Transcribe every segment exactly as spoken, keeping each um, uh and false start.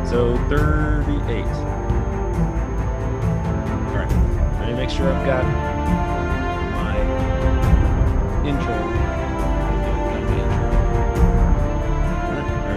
episode thirty-eight. All right, let me make sure I've got my intro. Got my intro. All right,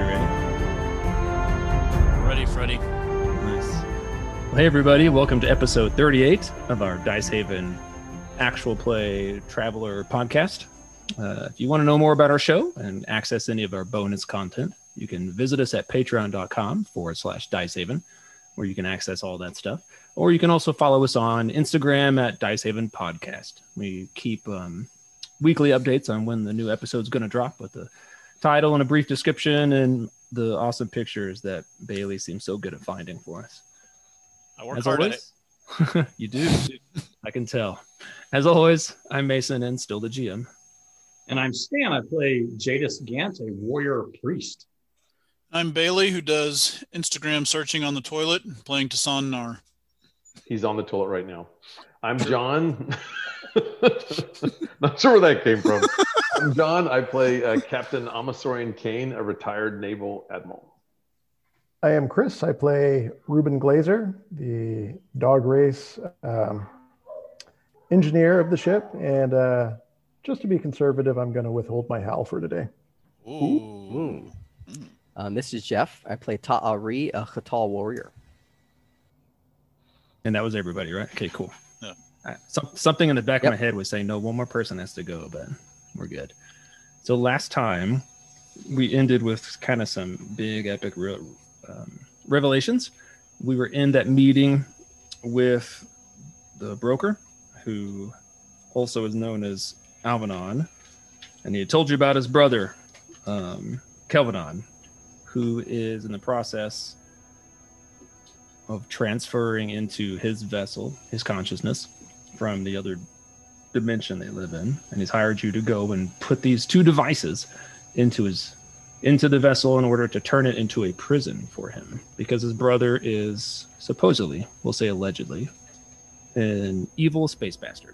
are you ready? Ready, Freddy. Nice. Well, hey, everybody. Welcome to episode thirty-eight of our Dice Haven Actual Play Traveler podcast. Uh, if you want to know more about our show and access any of our bonus content, you can visit us at patreon.com forward slash Dicehaven, where you can access all that stuff. Or you can also follow us on Instagram at Dicehaven Podcast. We keep um, weekly updates on when the new episode's going to drop with the title and a brief description and the awesome pictures that Bailey seems so good at finding for us. I work As hard always, at it. You do. I can tell. As always, I'm Mason and still the G M. And I'm Stan. I play Jadis Gant, a warrior priest. I'm Bailey, who does Instagram searching on the toilet, playing Tasan Nar. He's on the toilet right now. I'm John. Not sure where that came from. I'm John. I play uh, Captain Amasorian Kane, a retired naval admiral. I am Chris. I play Ruben Glazer, the dog race um, engineer of the ship. And uh, just to be conservative, I'm going to withhold my howl for today. Ooh. Ooh. Um, this is Jeff. I play Ta'ari, a Khatal warrior. And that was everybody, right? Okay, cool. Yeah. All right. So, something in the back Yep. of my head was saying, no, one more person has to go, but we're good. So last time we ended with kind of some big epic re- um, revelations. We were in that meeting with the broker, who also is known as Alvanon, and he had told you about his brother, um, Kelvanon, who is in the process of transferring into his vessel, his consciousness, from the other dimension they live in. And he's hired you to go and put these two devices into his into the vessel in order to turn it into a prison for him, because his brother is supposedly, we'll say allegedly, an evil space bastard.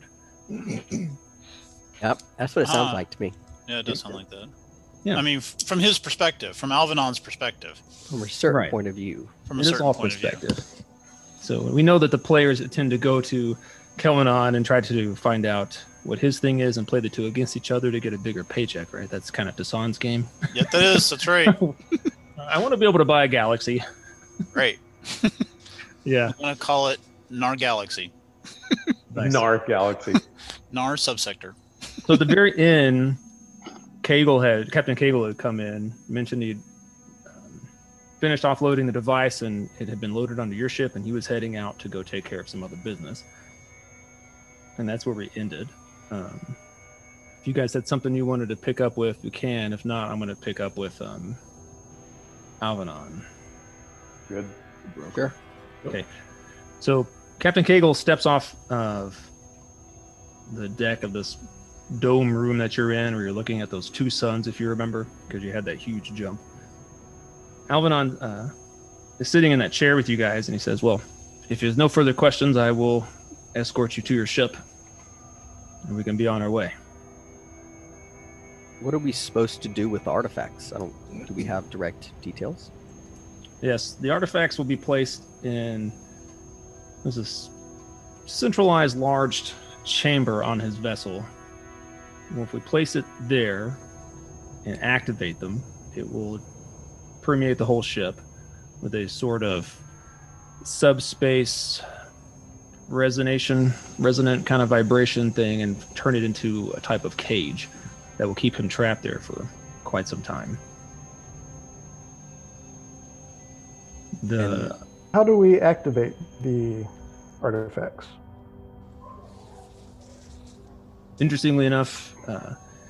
Yep, that's what it sounds Ah. like to me. Yeah, it does sound like that. Yeah. I mean, f- from his perspective, from Alvanon's perspective, From a certain Right. point of view. from a It is certain all point of view. perspective. So we know that the players tend to go to Kelvanon and try to find out what his thing is and play the two against each other to get a bigger paycheck, right? That's kind of Tassan's game. Yep, that is. That's right. I want to be able to buy a galaxy. Right. Yeah. I'm going to call it Nar Galaxy. Nice. Narc Galaxy. Nar Subsector. So at the very end, Cagle had Captain Cagle had come in, mentioned he'd um, finished offloading the device and it had been loaded onto your ship, and he was heading out to go take care of some other business. And that's where we ended. Um, if you guys had something you wanted to pick up with, you can. If not, I'm going to pick up with um, Alvanon. Good. Sure. Okay. So Captain Cagle steps off of the deck of this dome room that you're in, where you're looking at those two suns, if you remember, because you had that huge jump. Alvanon uh, is sitting in that chair with you guys, and he says, well, if there's no further questions, I will escort you to your ship, and we can be on our way. What are we supposed to do with the artifacts? I don't. Do we have direct details? Yes, the artifacts will be placed in there's this centralized large chamber on his vessel. Well, if we place it there and activate them, it will permeate the whole ship with a sort of subspace resonation, resonant kind of vibration thing, and turn it into a type of cage that will keep him trapped there for quite some time. The How do we activate the artifacts? Interestingly enough, uh,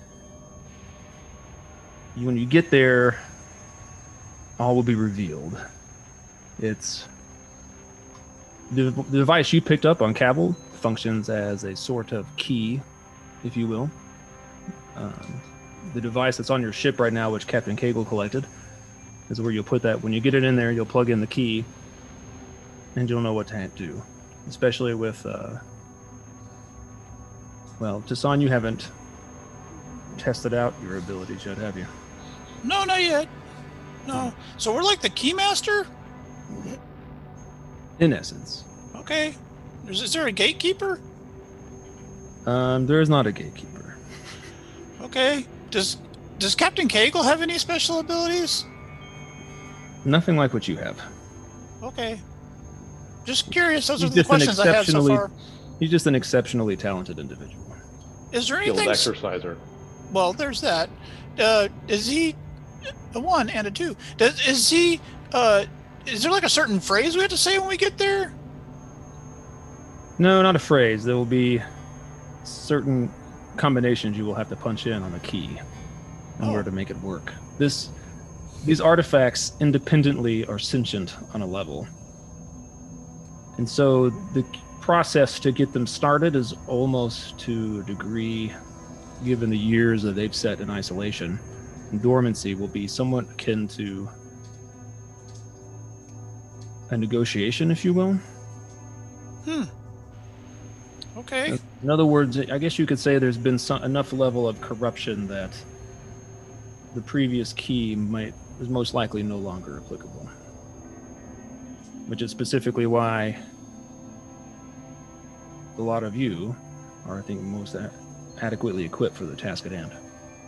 you, when you get there, all will be revealed. It's the, the device you picked up on Cavil functions as a sort of key, if you will. Um, the device that's on your ship right now, which Captain Cagle collected, is where you'll put that. When you get it in there, you'll plug in the key, and you'll know what to do. Especially with, uh, well, Tassan, you haven't tested out your abilities yet, have you? No, not yet. No. So we're like the Keymaster? In essence. Okay. Is, is there a gatekeeper? Um, there is not a gatekeeper. Okay. Does does Captain Cagle have any special abilities? Nothing like what you have. Okay. Just curious. Those He's are the just an questions I have so exceptionally- far. He's just an exceptionally talented individual. Is there Skilled anything? s- exerciser. Well, there's that. Uh, is he a one and a two? Does is he? Uh, is there like a certain phrase we have to say when we get there? No, not a phrase. There will be certain combinations you will have to punch in on a key in Oh. order to make it work. This, these artifacts independently are sentient on a level. And so the process to get them started is almost to a degree, given the years that they've set in isolation, and dormancy will be somewhat akin to a negotiation, if you will. Hmm. Okay. In other words, I guess you could say there's been some, enough level of corruption that the previous key might is most likely no longer applicable. Which is specifically why a lot of you are, I think, most a- adequately equipped for the task at hand.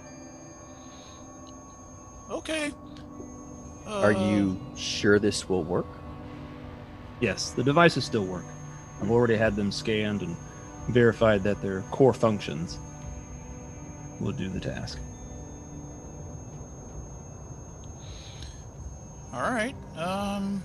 Okay. Are Uh, you sure this will work? Yes, the devices still work. I've already had them scanned and verified that their core functions will do the task. All right. Um.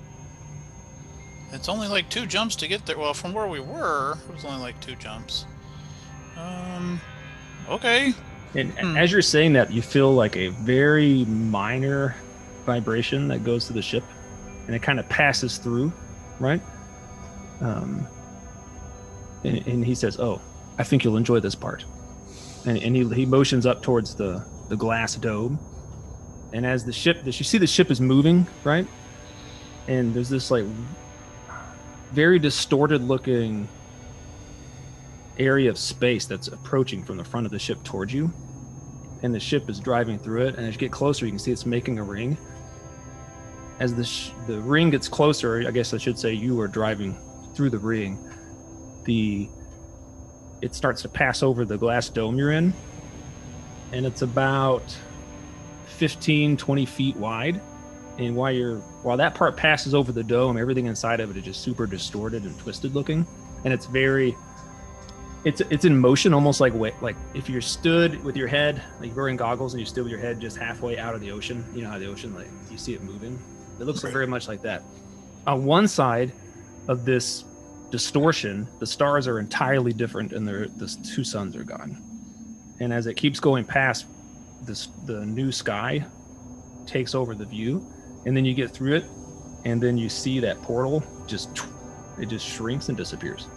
It's only like two jumps to get there. Well, from where we were, it was only like two jumps. Um. Okay. And Hmm. as you're saying that, you feel like a very minor vibration that goes to the ship, and it kind of passes through, right? Um, and, and he says, "Oh, I think you'll enjoy this part." And, and he, he motions up towards the, the glass dome. And as the ship, you see the ship is moving, right? And there's this like very distorted looking area of space that's approaching from the front of the ship towards you. And the ship is driving through it. And as you get closer, you can see it's making a ring. As the sh- the ring gets closer, I guess I should say you are driving through the ring. The it starts to pass over the glass dome you're in, and it's about fifteen, twenty feet wide. And while you're while that part passes over the dome, everything inside of it is just super distorted and twisted looking, and it's very it's it's in motion, almost like wa- like if you're stood with your head, like you're wearing goggles and you stood with your head just halfway out of the ocean. You know how the ocean, like you see it moving. It looks like very much like that. On one side of this distortion, the stars are entirely different, and the the two suns are gone. And as it keeps going past, this the new sky takes over the view, and then you get through it, and then you see that portal just it just shrinks and disappears.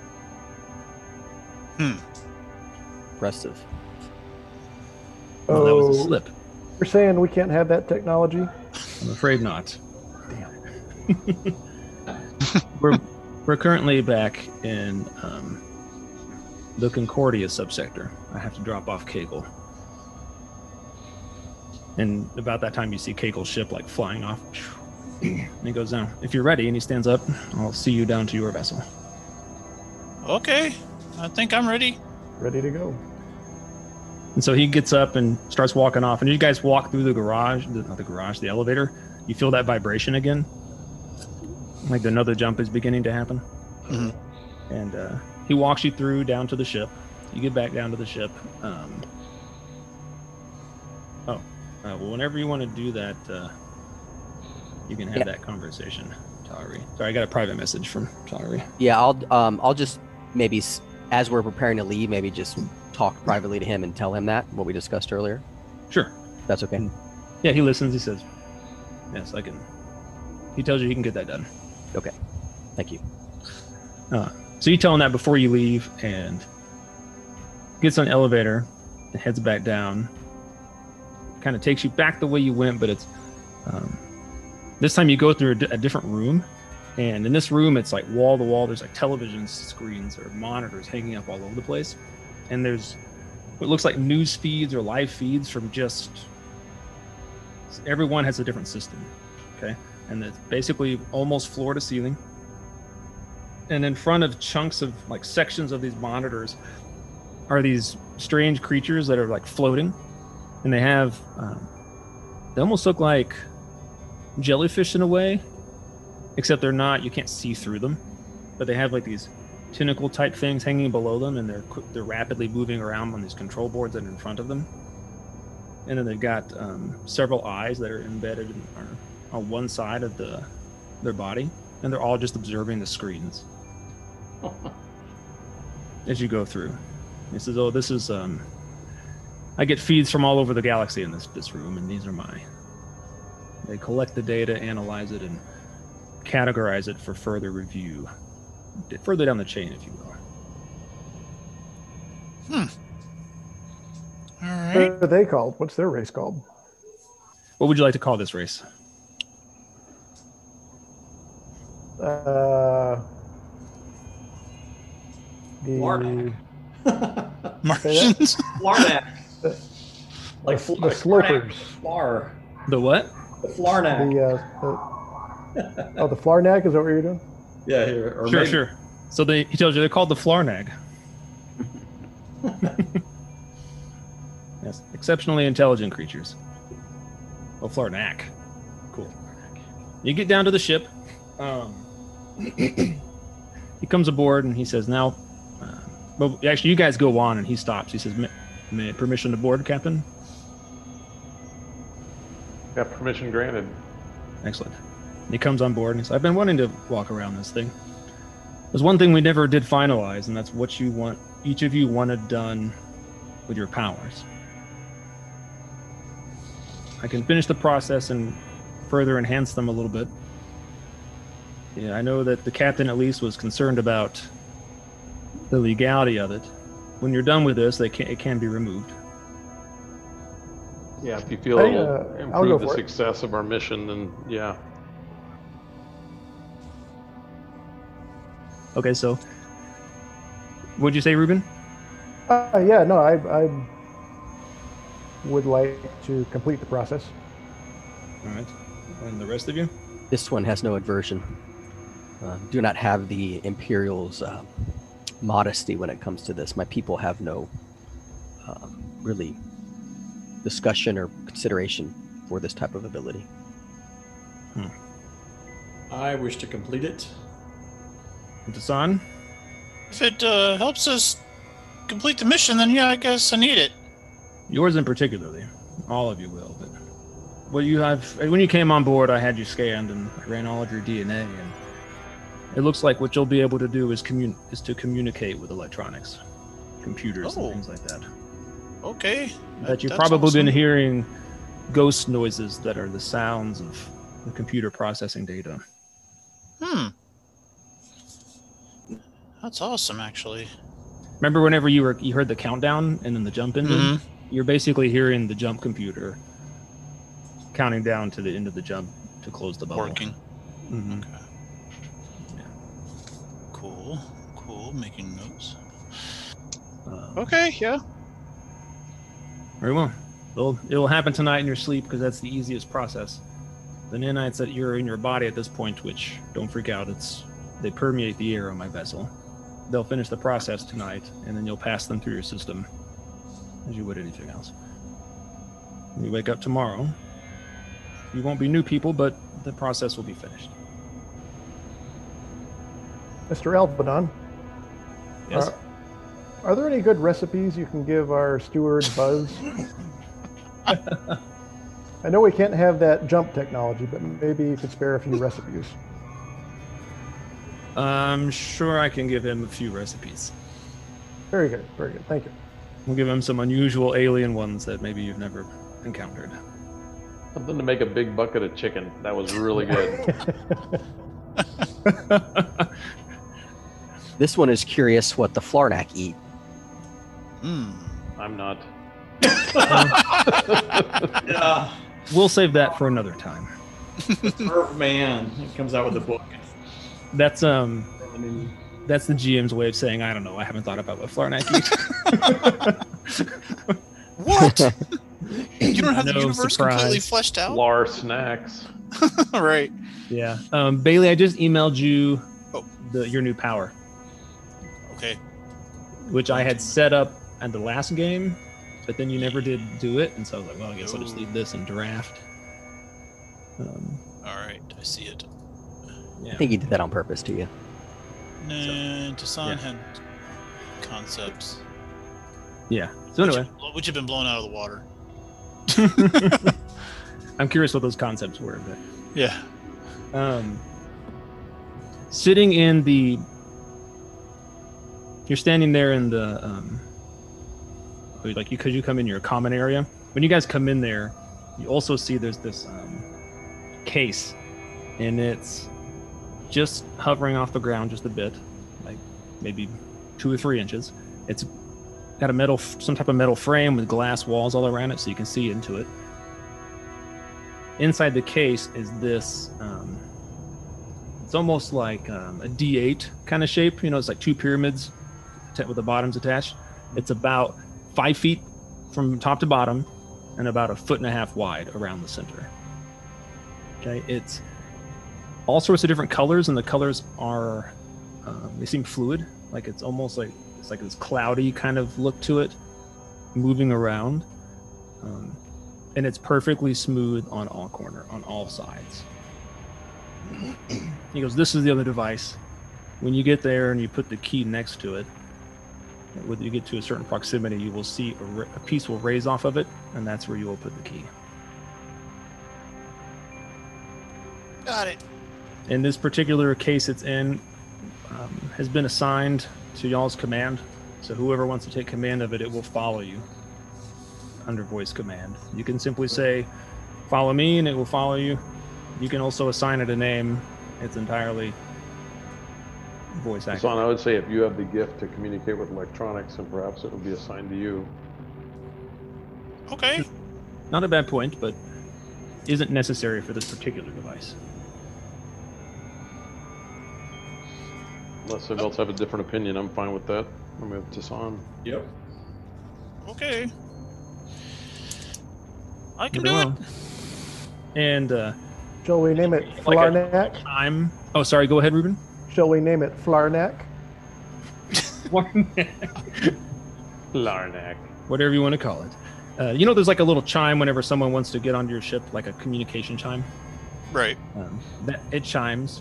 Impressive. Well, that was a Oh. slip. You're saying we can't have that technology? I'm afraid not. Damn. we're we're currently back in um, the Concordia subsector. I have to drop off Cagle. And about that time, you see Cagle's ship like flying off. And he goes down. If you're ready, and he stands up, I'll see you down to your vessel. Okay. I think I'm ready. Ready to go. And so he gets up and starts walking off. And you guys walk through the garage, the, not the garage, the elevator. You feel that vibration again. Like another jump is beginning to happen. Mhm. And uh, he walks you through down to the ship. You get back down to the ship. Um, oh, uh, well, whenever you want to do that, uh, you can have Yeah. that conversation, Tari. Sorry, I got a private message from Tari. Yeah, I'll um I'll just maybe s- as we're preparing to leave, maybe just talk privately to him and tell him that what we discussed earlier. Sure. That's okay. Yeah, he listens. He says, yes, I can. He tells you he can get that done. Thank you. Uh, so you tell him that before you leave, and gets on the elevator and heads back down. Kind of takes you back the way you went, but it's um, this time you go through a, di- a different room, and in this room it's like wall to wall. There's like television screens or monitors hanging up all over the place, and there's what looks like news feeds or live feeds from just everyone has a different system. Okay, and it's basically almost floor to ceiling. And in front of chunks of like sections of these monitors are these strange creatures that are like floating, and they have um, they almost look like jellyfish in a way, except they're not. You can't see through them, but they have like these tentacle type things hanging below them, and they're they're rapidly moving around on these control boards that are in front of them. And then they've got um, several eyes that are embedded in, or on one side of the their body, and they're all just observing the screens as you go through. He says, "Oh, this is um, I get feeds from all over the galaxy in this this room, and these are my." They collect the data, analyze it, and categorize it for further review, further down the chain, if you will. Hmm. All right. What are they called? What's their race called? What would you like to call this race? Uh, the Larnak. Martians. Flarnak. The, Like fl- the like Slurpers. Flar. The what? The Flarnak. The, uh, the, oh, the Flarnak, is that what you're doing? Yeah, here. Or Sure, maybe- sure. So they, he tells you they're called the Flarnag. Yes, exceptionally intelligent creatures. Oh, Flarnak. Cool. You get down to the ship. Um, he comes aboard and he says, "Now, uh, well, actually, you guys go on." And he stops. He says, "May, may permission to board, Captain?" Got permission granted. Excellent. And he comes on board and he says, "I've been wanting to walk around this thing. There's one thing we never did finalize, and that's what you want, each of you wanted done with your powers. I can finish the process and further enhance them a little bit. Yeah, I know that the captain at least was concerned about the legality of it. When you're done with this, they can, it can be removed." Yeah, if you feel I, it'll uh, I'll improve go the for it. success of our mission, then yeah. Okay, so what'd you say, Ruben? Uh, yeah, no, I, I would like to complete the process. All right. And the rest of you? This one has no aversion. Uh, do not have the Imperial's uh, modesty when it comes to this. My people have no um, really discussion or consideration for this type of ability. I wish to complete it. And Tassan? If it uh, helps us complete the mission, then yeah, I guess I need it. Yours in particularly. All of you will, but well, you have when you came on board, I had you scanned and I ran all of your D N A, and it looks like what you'll be able to do is commun is to communicate with electronics, computers, Oh. and things like that. Okay. That you've that's probably been awesome. hearing ghost noises that are the sounds of the computer processing data. Hmm. That's awesome, actually. Remember, whenever you were you heard the countdown and then the jump ended, Mhm. you're basically hearing the jump computer counting down to the end of the jump to close the bubble. Working. Mhm. Okay. Cool. Cool. Making notes. Uh, Okay. Yeah. Very well. It'll, it'll happen tonight in your sleep because that's the easiest process. The nanites that you're in your body at this point, which don't freak out, it's they permeate the air on my vessel. They'll finish the process tonight, and then you'll pass them through your system as you would anything else. When you wake up tomorrow, you won't be new people, but the process will be finished. Mister Albadon, Yes. are, are there any good recipes you can give our steward Buzz? I know we can't have that jump technology, but maybe you could spare a few recipes. I'm sure I can give him a few recipes. Very good, very good. Thank you. We'll give him some unusual alien ones that maybe you've never encountered. Something to make a big bucket of chicken. That was really good. This one is curious what the Flarnak eat. Hmm. I'm not. Yeah. We'll save that for another time. Perv man. He comes out with a book. That's um I mean, that's the G M's way of saying I don't know. I haven't thought about what Flarnak eat. What? You don't have the No universe surprise. completely fleshed out? Lar snacks. Right. Yeah. Um, Bailey, I just emailed you Oh. the your new power, Okay. which I had set up at the last game, but then you never did do it, and so I was like, well, I guess I'll just leave this in draft. Um, All right. I see it. yeah. I think he did that on purpose to you. Nah, Tassan yeah. had concepts. Yeah. So which, anyway, which have been blown out of the water. I'm curious what those concepts were, but Yeah. um, sitting in the, you're standing there in the, um, like you, because you come in your common area. When you guys come in there, you also see there's this um, case, and it's just hovering off the ground just a bit, like maybe two or three inches. It's got a metal, some type of metal frame with glass walls all around it, so you can see into it. Inside the case is this, um, it's almost like um, a D eight kind of shape. You know, it's like two pyramids t- with the bottoms attached. It's about five feet from top to bottom and about a foot and a half wide around the center. Okay, it's all sorts of different colors, and the colors are, um, they seem fluid. Like it's almost like, it's like this cloudy kind of look to it, moving around. Um, and it's perfectly smooth on all corner, on all sides. He goes, this is the other device. When you get there and you put the key next to it, when you get to a certain proximity, you will see a, ra- a piece will raise off of it, and that's where you will put the key. Got it. In this particular case it's in, um, has been assigned to y'all's command. So whoever wants to take command of it, it will follow you under voice command. You can simply say, follow me, and it will follow you. You can also assign it a name. It's entirely voice active. Son, I would say if you have the gift to communicate with electronics, and perhaps it will be assigned to you. Okay. Not a bad point, but isn't necessary for this particular device. Unless somebody else have a different opinion, I'm fine with that. I'm with Tassan. Yep. Okay. I can Very do well. it. And uh, Shall we name it Like a- Flarnak? I'm. Oh, sorry. Go ahead, Ruben. Shall we name it Flarnak? Larnak. Whatever you want to call it. Uh, you know, there's like a little chime whenever someone wants to get onto your ship, like a communication chime. Right. Um, that it chimes.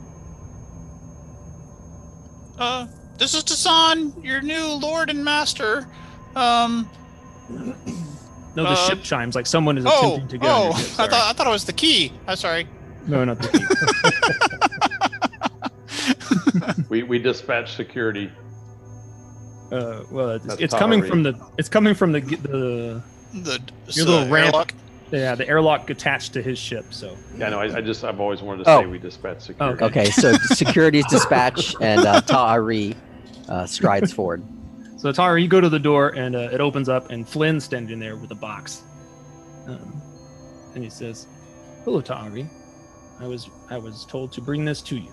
Uh, this is Tassan, your new lord and master. Um. No, the Uh, ship chimes like someone is Oh, attempting to get on oh! your ship. I Sorry. thought I thought it was the key. I'm sorry. No, not the key. We we dispatch security. uh, well, it's, That's it's coming Tari. from the. It's coming from the the The Your little uh, ramp. airlock. yeah the airlock attached to his ship. So Yeah, no, I, I just I've always wanted to Oh. say we dispatch security. Okay. Okay, so security's dispatch, and uh, Ta'ari uh, strides forward. so Tara, you go to the door and uh, it opens up, and Flynn's standing there with a box. Um, and he says, "Hello, Ta'ari. I was I was told to bring this to you."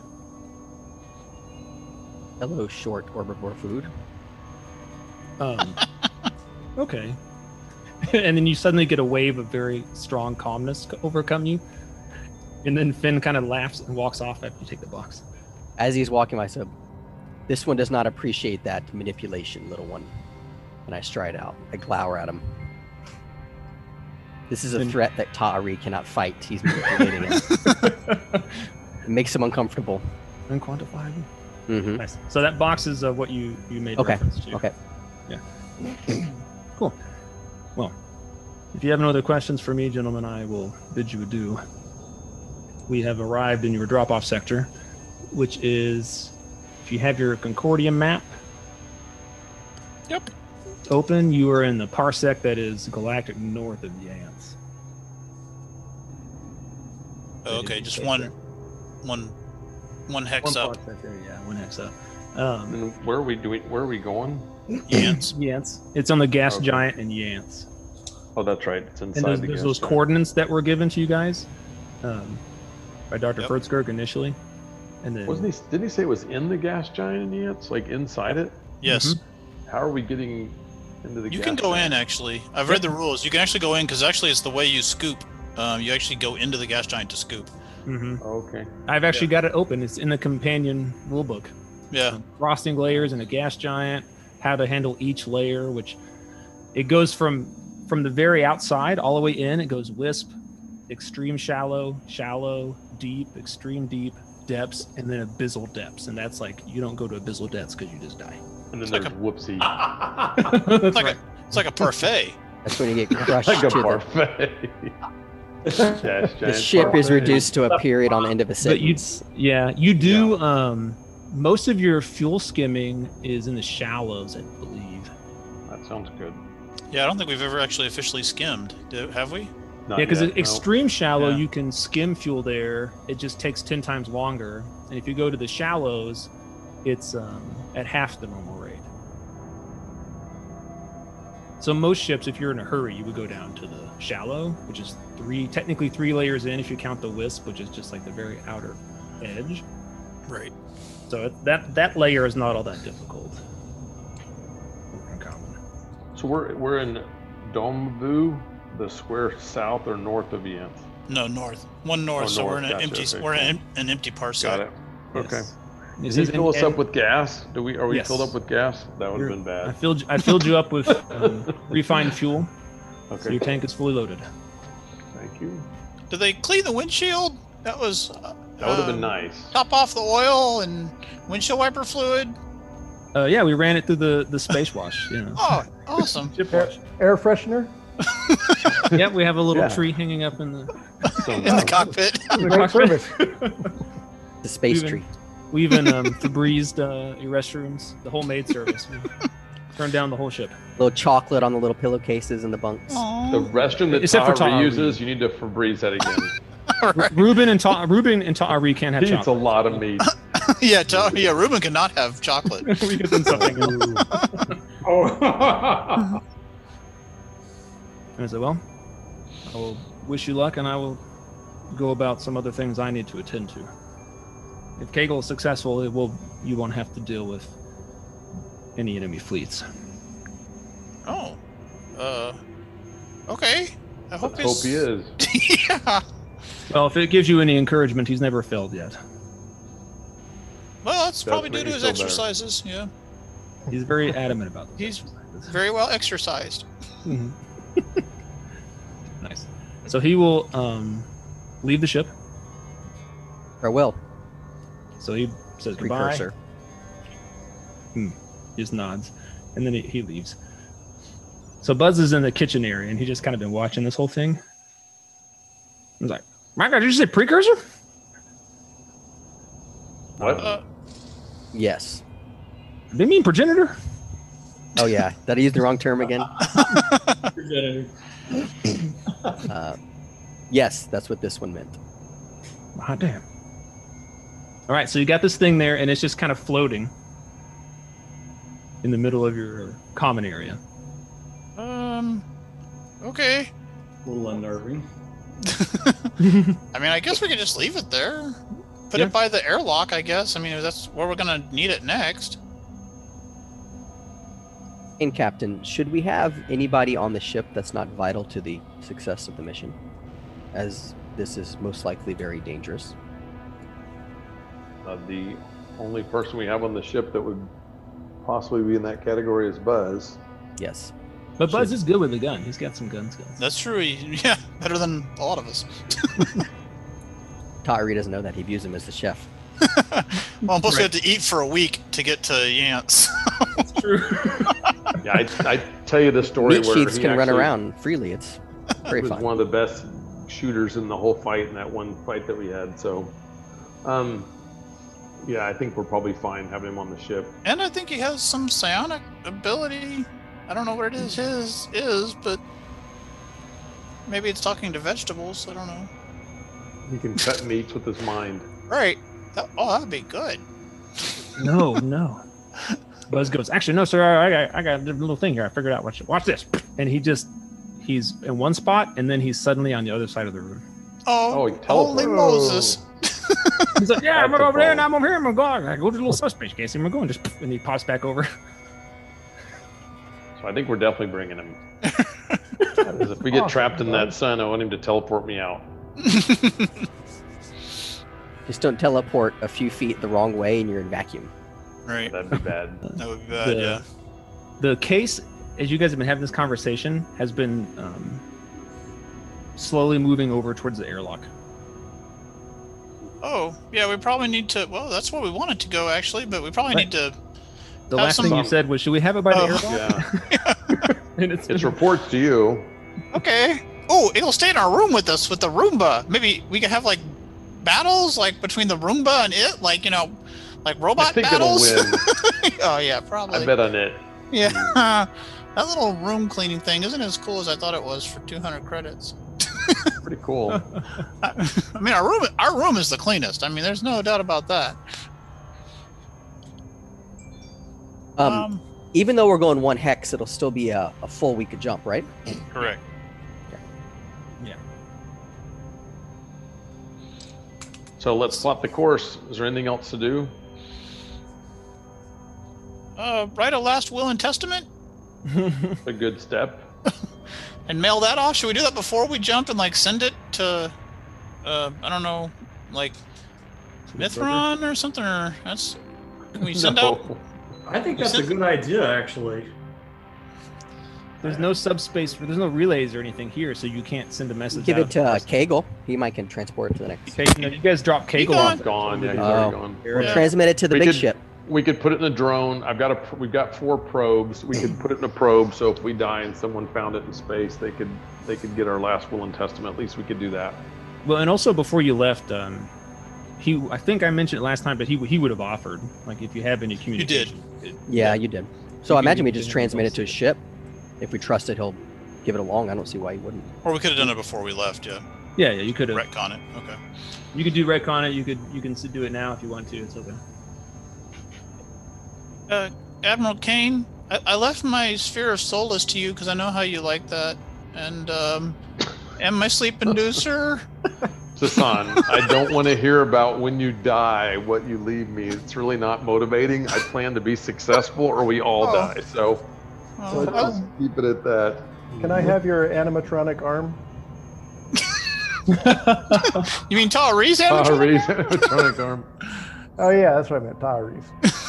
Hello, short herbivore food. Um, okay. And then you suddenly get a wave of very strong calmness co- overcome you. And then Finn kind of laughs and walks off after you take the box. As he's walking by, I said, "This one does not appreciate that manipulation, little one." And I stride out. I glower at him. This is a Then- threat that Ta'ari cannot fight. He's manipulating him. It makes him uncomfortable. Unquantifiable. Mm-hmm. Nice. So that box is uh, what you, you made Okay. reference to. Okay. Cool. Well, if you have no other questions for me, gentlemen, I will bid you adieu. We have arrived in your drop-off sector, which is, if you have your Concordia map Yep. open, you are in the parsec that is galactic north of Yance. Okay, just one, one, one hex One up. parsec there, yeah, one hex up. Um, And where are we doing? Where are we going? Yance. Yance. It's on the gas Okay. giant in Yance. Oh, that's right. It's inside And there's, the there's gas those giant. coordinates that were given to you guys um, by Doctor Yep. Fertzgerg initially. And then Wasn't he? Didn't he say it was in the gas giant in Yance? Like inside it? Yes. How are we getting into the? You gas can go giant? in, actually. I've read the rules. You can actually go in because actually it's the way you scoop Um, you actually go into the gas giant to scoop. hmm Okay. I've actually got it open. It's in the companion rulebook. Yeah. Frosting layers and a gas giant, how to handle each layer, which it goes from from the very outside all the way in. It goes wisp, extreme shallow, shallow, deep, extreme deep, depths, and then abyssal depths. And that's like you don't go to abyssal depths because you just die. And then It's there's like a- whoopsie. That's It's like right. a it's like a parfait. That's when you get crushed like a to the, parfait. Gas the giant ship is parfait. reduced to a period on the end of a But you, sentence. yeah, you do. Um, most of your fuel skimming is in the shallows, I believe. That sounds good. Yeah, I don't think we've ever actually officially skimmed. Do, have we? Not Yeah, because yet, no. extreme shallow, Yeah. you can skim fuel there. It just takes ten times longer. And if you go to the shallows, it's um, at half the normal rate. So most ships, if you're in a hurry, you would go down to the shallow, which is three, technically three layers in if you count the wisp, which is just like the very outer edge. Right. So it, that that layer is not all that difficult. Or uncommon. So we're we're in Dombu, the square south or north of Yent. No, north. One north. Oh, so we're in north, an gotcha, empty. okay, We're in cool. an, an empty parsec. Got it. Okay. Yes. Does This he is fill in- us up and- with gas? Do we? Are we Yes. filled up with gas? That would have You're- been I bad. filled I filled you up with um, refined fuel, so Okay. your tank is fully loaded. Thank you. Did they clean the windshield? That was. Uh, That would have been um, nice. Top off the oil and windshield wiper fluid. Uh, yeah, we ran it through the the space wash. You know. Oh, awesome. Ship Air, wash. air freshener. Yep, we have a little Yeah. tree hanging up in the, So In the cockpit. in the Great cockpit. service. The space Even- tree. We even um, Febrezed uh, your restrooms, the whole maid service. We turned down the whole ship. Little chocolate on the little pillowcases in the bunks. Aw. the restroom that Except for Taha Taha, reuses, you need to Febreze that again. All right. Ruben and Ta- Ruben and Ta'ari can't have He eats a chocolate. lot of meat. yeah, tell, yeah. Ruben cannot have chocolate. we get them something. And Oh. I said, well, I will wish you luck, and I will go about some other things I need to attend to. If Kegel is successful, it will. You won't have to deal with any enemy fleets. Oh. Uh. Okay. I hope, Let's hope he is. yeah. Well, if it gives you any encouragement, he's never failed yet. Well, that's Does probably make due to me his feel better. exercises. Yeah. He's very adamant about this. He's very well exercised. Mhm. Nice. So he will um, leave the ship. Farewell, So he says goodbye. precursor. He just nods, and then he, he leaves. So Buzz is in the kitchen area, and he just kind of been watching this whole thing. He's like, "My God, did you say precursor?" What? Uh, Yes. They mean progenitor. Oh yeah. Did I use the wrong term again? Uh, yes, that's what this one meant. Ah, damn. All right, so you got this thing there, and it's just kind of floating in the middle of your common area. um. Okay. A little unnerving. I mean, I guess we could just leave it there. Put Yeah. it by the airlock, I guess. I mean, that's where we're gonna need it next. And Captain, should we have anybody on the ship that's not vital to the success of the mission? As this is most likely very dangerous. Uh, the only person we have on the ship that would possibly be in that category is Buzz. Yes. But Buzz is good with the gun. He's got some gun skills. That's true. he- Yeah, better than a lot of us. Tyree doesn't know that. He views him as the chef. Well, plus we had to eat for a week to get to Yance. That's true. Yeah, I, I tell you the story Meat where sheaths he can run actually around freely. It's very was fun. one of the best shooters in the whole fight in that one fight that we had. So, um, yeah, I think we're probably fine having him on the ship. And I think he has some psionic ability. I don't know what it is his is, but maybe it's talking to vegetables. I don't know. He can cut meats with his mind. Right. That, oh, that'd be good. No, no. Buzz goes, actually, no, sir. I got, I got a little thing here. I figured out. Watch, watch this. And he just, he's in one spot, and then he's suddenly on the other side of the room. Oh, Oh, he holy teleported. Moses. He's like, yeah, I'm That's a over there, and problem. I'm over here. I'm going. I go to the little subspace. Can't see him. I'm going. Just, and he pops back over. So I think we're definitely bringing him. Because if we get trapped in that sun, I want him to teleport me out. Just don't teleport a few feet the wrong way and you're in vacuum. Right. That'd be bad. That would be bad, The- yeah. The case, as you guys have been having this conversation, has been um, slowly moving over towards the airlock. Oh, yeah, we probably need to... Well, that's where we wanted to go, actually, but we probably Right. need to... The Have last some- thing you said was, should we have it by the Oh. airlock? Yeah. And it's, It's reports to you. Okay. Oh, it'll stay in our room with us with the Roomba. Maybe we could have, like, battles, like, between the Roomba and it? Like, you know, like robot I think battles? it'll win. Oh, yeah, probably. I bet on it. Yeah. That little room cleaning thing isn't as cool as I thought it was for two hundred credits. Pretty cool. I, I mean, our room, our room is the cleanest. I mean, there's no doubt about that. Um, Um, even though we're going one hex, it'll still be a, a full week of jump, right? correct. So let's plot the course. Is there anything else to do? Uh, write a last will and testament A good step. and mail that off. Should we do that before we jump and like send it to, uh, I don't know, like Mithron or something? Or that's can we send No. out? I think that's a good idea, actually. There's no subspace, there's no relays or anything here, so you can't send a message. Give out. it to uh, Kegel. He might can transport it to the next. Okay, no, you guys drop Kegel gone? off. Gone. Yeah, he's Oh. already gone. Or Yeah. transmit it to the We big could- ship. We could put it in a drone. I've got a. We've got four probes. We could put it in a probe. So if we die and someone found it in space, they could they could get our last will and testament. At least we could do that. Well, and also before you left, um, he I think I mentioned it last time, but he he would have offered, like, if you have any communication. You did. Yeah, you did. So You I can- imagine we you just can transmit it also- to his ship. If we trust it, he'll give it along. I don't see why he wouldn't. Or we could have done it before we left. Yeah, Yeah, yeah, you could have. retcon it. Okay. You could do rec on it. You could you can s- do it now if you want to. It's okay. Uh, Admiral Kane, I, I left my sphere of solace to you because I know how you like that, and um, and my sleep inducer. Sasan, I don't want to hear about when you die what you leave me. It's really not motivating. I plan to be successul, or we all Oh. die. So Oh, So I- let's keep it at that. Can I have your animatronic arm? you mean Tyrese? Ah, animatronic? Reese, animatronic arm. Oh yeah, that's what I meant. Tyrese.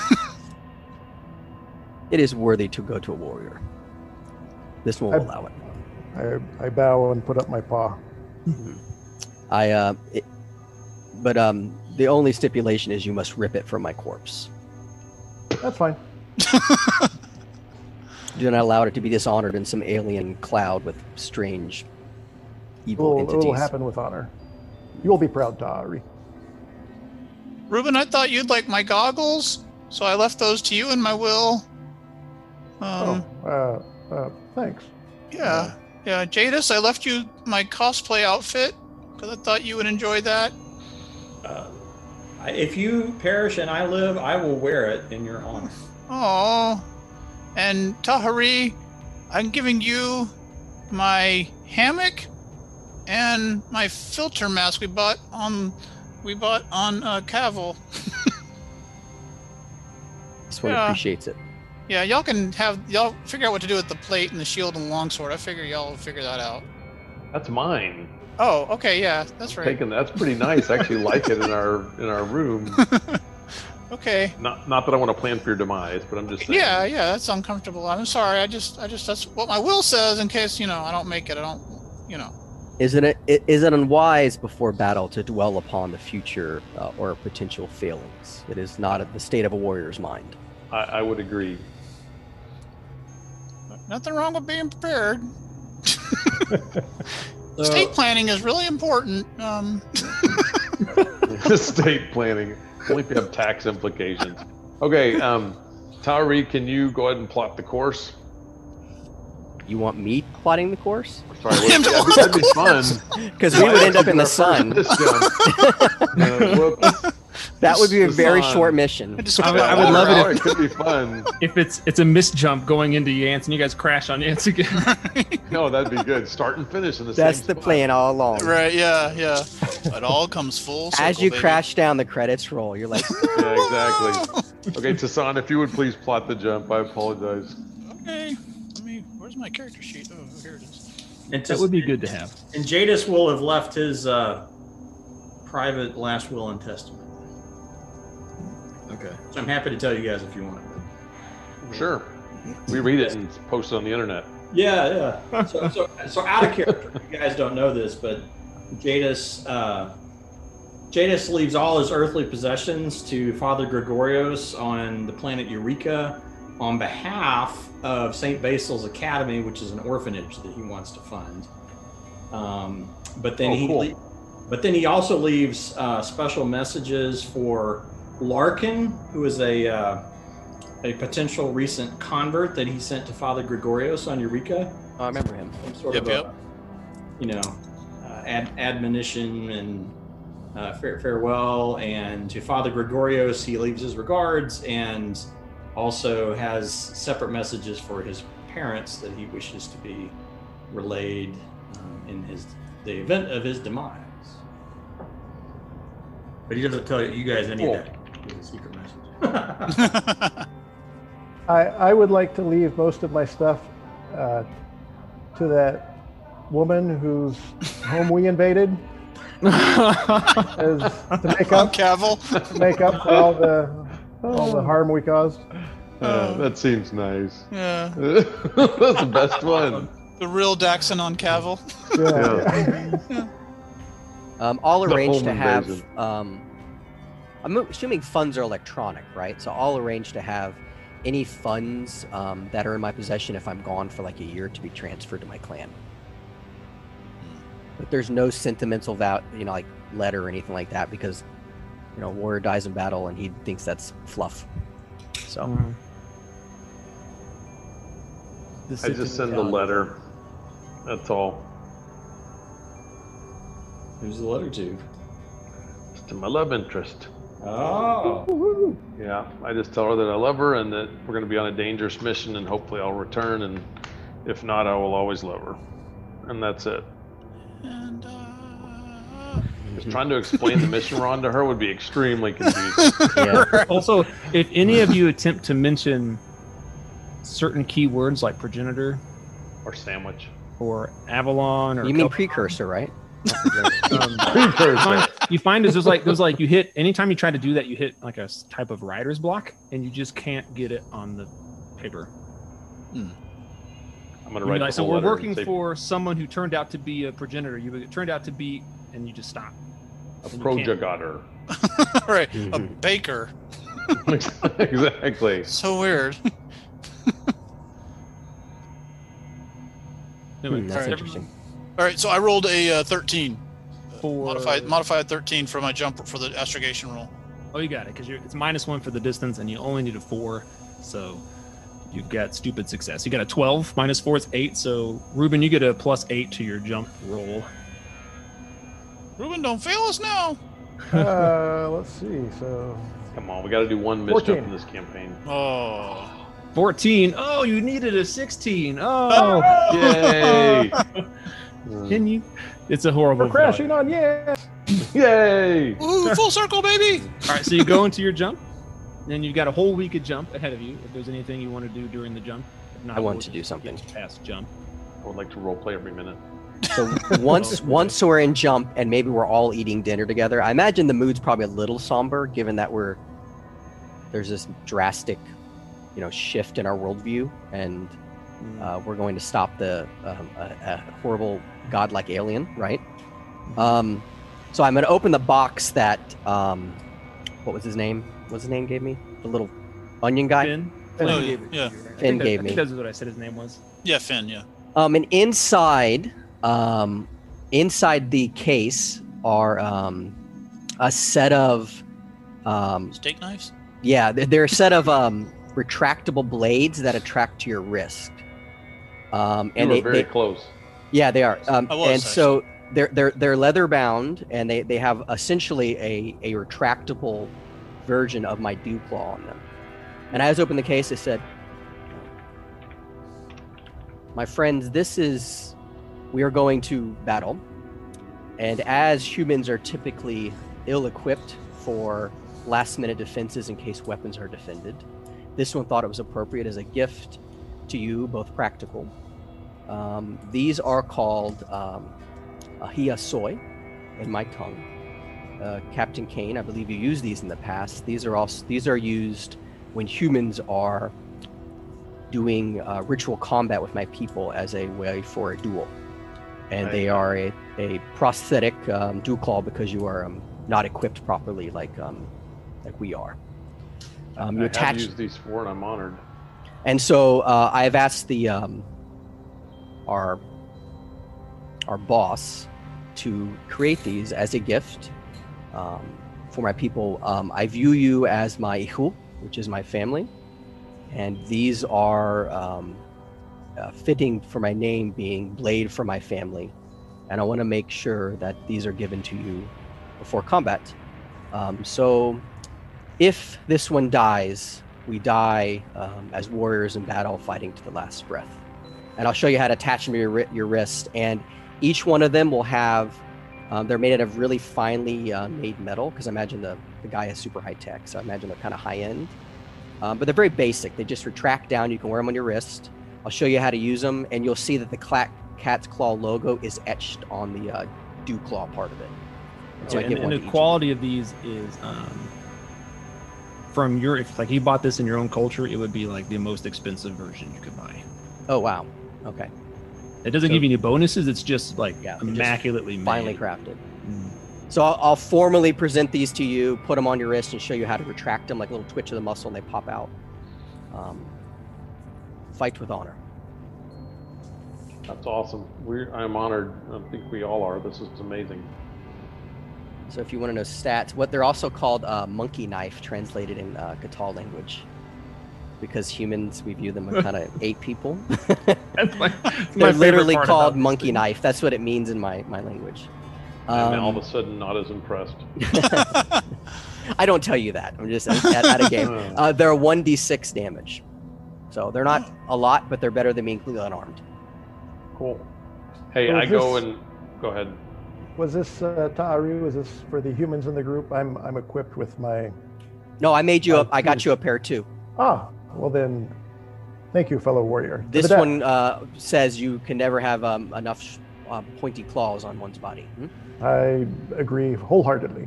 It is worthy to go to a warrior. This one will I- allow it. I, I bow and put up my paw. I uh, it, but um, the only stipulation is you must rip it from my corpse. That's fine. Do not allow it to be dishonored in some alien cloud with strange, It evil will, it entities. will happen with honor. You will be proud, Tari. Ruben, I thought you'd like my goggles, so I left those to you in my will. Um, oh, uh, uh, thanks. yeah, yeah. Jadis, I left you my cosplay outfit because I thought you would enjoy that. Uh, I- if you perish and I live, I will wear it in your honor. Oh, and Tahari, I'm giving you my hammock and my filter mask we bought on we bought on uh, Cavill. This one Yeah. appreciates it. Yeah, y'all can have y'all figure out what to do with the plate and the shield and the longsword. I figure y'all will figure that out. That's mine. Oh, okay, yeah, that's right. Taking that's pretty nice. I actually like it in our in our room. Okay. Not not that I want to plan for your demise, but I'm just saying. Yeah, yeah, that's uncomfortable. I'm sorry. I just, I just, that's what my will says. In case you know, I don't make it. I don't, you know. Isn't it? i- Is it unwise before battle to dwell upon the future uh, or potential failings? It is not the state of a warrior's mind. I, I would agree. Nothing wrong with being prepared. So, Estate planning is really important. Um, Estate planning. Only if you have tax implications. Okay, um, Tari, can you go ahead and plot the course? You want me plotting the course? Sorry, what, yeah, that'd be fun. Because we would end up in the sun. This jump. Uh, whoops. That would be a The very sun. short mission. just I put would- my I would water love it out. Oh, it could be fun. If it's it's a missed jump going into Yance and you guys crash on Yance again. No, that'd be good. Start and finish in the That's same the spot. plan all along. Right? Yeah, yeah. It all comes full circle. As you baby. crash down, the credits roll. You're like, Yeah, exactly. Okay, Tassan, if you would please plot the jump. I apologize. Okay. Let me. Where's my character sheet? Oh, here it is. And That would be good to have. And Jadis will have left his uh, private last will and testament. Okay. So I'm happy to tell you guys if you want it. Sure. We read it and post it on the internet. Yeah, yeah. So, so, so out of character, you guys don't know this, but Jadis, uh, Jadis leaves all his earthly possessions to Father Gregorios on the planet Eureka on behalf of Saint Basil's Academy, which is an orphanage that he wants to fund. Um, but then Oh, he, cool. le- but then he also leaves uh, special messages for Larkin, who is a uh, a potential recent convert that he sent to Father Gregorios on Eureka. Oh, I remember him. Some sort Yep, of a, yep. you know, uh, ad- admonition and uh, fare- farewell. And to Father Gregorios, he leaves his regards and also has separate messages for his parents that he wishes to be relayed um, in his the event of his demise. But he doesn't tell you guys any Cool. of that. It's a secret message. I, I would like to leave most of my stuff uh, to that woman whose home we invaded, as to make On up Cavill. to make up for all the all the harm we caused. Uh, that seems nice. Yeah. That's the best one. The real Daxon on Cavill. Yeah. Um, I'll The arrange home to have. invasion. Um, I'm assuming funds are electronic, right? So I'll arrange to have any funds um, that are in my possession if I'm gone for like a year to be transferred to my clan. But there's no sentimental val, you know, like letter or anything like that because, you know, warrior dies in battle and he thinks that's fluff. So Mhm. The I city just send a mentality. letter. That's all. Who's the letter to? It's to my love interest. Oh. Yeah, I just tell her that I love her and that we're going to be on a dangerous mission and hopefully I'll return. And if not, I will always love her. And that's it. And, uh, Just trying to explain the mission we're on to her would be extremely confusing. yeah, Also, if any of you attempt to mention certain keywords like progenitor Or sandwich. or Avalon or you mean Kelp- precursor, right? um, Precursor. find- you find is there's like there's like you hit anytime you try to do that you hit like a s- type of writer's block and you just can't get it on the paper. I'm going to You'd be write like, the so whole we're letter and working say for someone who turned out to be a progenitor. You it turned out to be, and you just stop. a and you can't. projagator. right. A Mhm. baker. Exactly. So weird. Anyway, Hmm, that's Alright. interesting. All right. So I rolled a uh, thirteen. For Modified modified thirteen for my jump for the astrogation roll. Oh, you got it because it's minus one for the distance, and you only need a four, so you've got stupid success. You got a twelve minus four is eight, so Ruben, you get a plus eight to your jump roll. Ruben, don't fail us now. Uh, let's see. So Come on, we got to do one misjump fourteen. in this campaign. Oh. Fourteen. Oh, you needed a sixteen. Oh, Yay! can you? It's a horrible. we're crashing on yeah. Yay! Ooh, full circle, baby. All right, so you go into your jump, then you've got a whole week of jump ahead of you. If there's anything you want to do during the jump, if not, I want we'll to do just something. get Past jump. I would like to role play every minute. So once once we're in jump and maybe we're all eating dinner together, I imagine the mood's probably a little somber given that we're there's this drastic, you know, shift in our worldview, and uh, we're going to stop the um, a, a horrible godlike alien, right? Um, so I'm going to open the box that um, what was his name? What's his name gave me? The little onion guy. Finn. Finn. Oh, gave it to yeah. you, right? I Finn think that- gave I me. think that's what I said his name was. Yeah, Finn. Yeah. Um, and inside, um, inside the case are um, a set of, um, Steak knives. yeah, they're they're a set of um, retractable blades that attract to your wrist. Um, You and were they, very they, close. yeah, they are. Um, I was, and so they're they're they're leather bound, and they they have essentially a a retractable version of my dew claw on them. And as I opened the case, I said, "My friends, this is we are going to battle, and as humans are typically ill-equipped for last-minute defenses in case weapons are defended, this one thought it was appropriate as a gift to you, both practical." Um, these are called um, ahia soy in my tongue. Uh, Captain Kane, I believe you used these in the past. These are also these are used when humans are doing uh, ritual combat with my people as a way for a duel, and Right. they are a, a prosthetic um, dual claw because you are um, not equipped properly like um, like we are. Um, you I attach. have used these before, and I'm honored. And so uh, I have asked the um, our our boss to create these as a gift um, for my people. Um, I view you as my ihu, which is my family, and these are um, uh, fitting for my name being Blade for my family. And I want to make sure that these are given to you before combat. Um, so if this one dies, we die um, as warriors in battle, fighting to the last breath. And I'll show you how to attach them to your, ri- your wrist. And each one of them will have, um, they're made out of really finely uh, made metal, because I imagine the, the guy is super high tech, so I imagine they're kind of high end. Um, but they're very basic. They just retract down. You can wear them on your wrist. I'll show you how to use them, and you'll see that the cla- cat's claw logo is etched on the uh, dew claw part of it. So I and, give one and to the each of quality of these is um, from your, if like you bought this in your own culture, it would be like the most expensive version you could buy. Oh, wow. Okay. It doesn't So- give you any bonuses. It's just like Yeah, it just immaculately made. Finely crafted. Mm. So I'll, I'll formally present these to you, put them on your wrist, and show you how to retract them, like a little twitch of the muscle, and they pop out. Um, fight with honor. That's awesome. We're, I'm honored. I think we all are. This is amazing. So if you want to know stats, what they're also called uh, monkey knife, translated in uh, Gatal language, because humans, we view them as kind of ape people. That's my, that's my They're favorite literally part called about this monkey thing. knife. That's what it means in my, my language. And all Um, of a sudden, not as impressed. I don't tell you that. I'm just at, at a game. Uh, they're one d six damage. So they're not a lot, but they're better than being completely unarmed. Cool. Hey, So I is go this- and go ahead. Was this uh, Ta'aru? Was this for the humans in the group? I'm I'm equipped with my. No, I made you Uh, up. I got please. you a pair too. Ah, well then, thank you, fellow warrior. To This the death. one uh, says you can never have um, enough uh, pointy claws on one's body. Hmm? I agree wholeheartedly.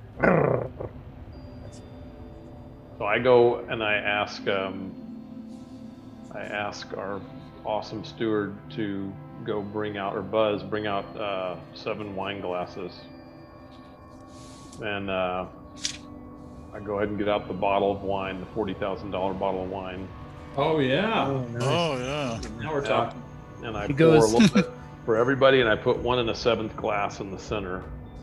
So I go and I ask, um, I ask our awesome steward to go bring out, or Buzz, bring out uh, seven wine glasses. And uh, I go ahead and get out the bottle of wine, the forty thousand dollars bottle of wine. Oh yeah. Oh, nice. Oh yeah. Now we're Yeah. talking. And I He pour goes- a little bit for everybody, and I put one in a seventh glass in the center.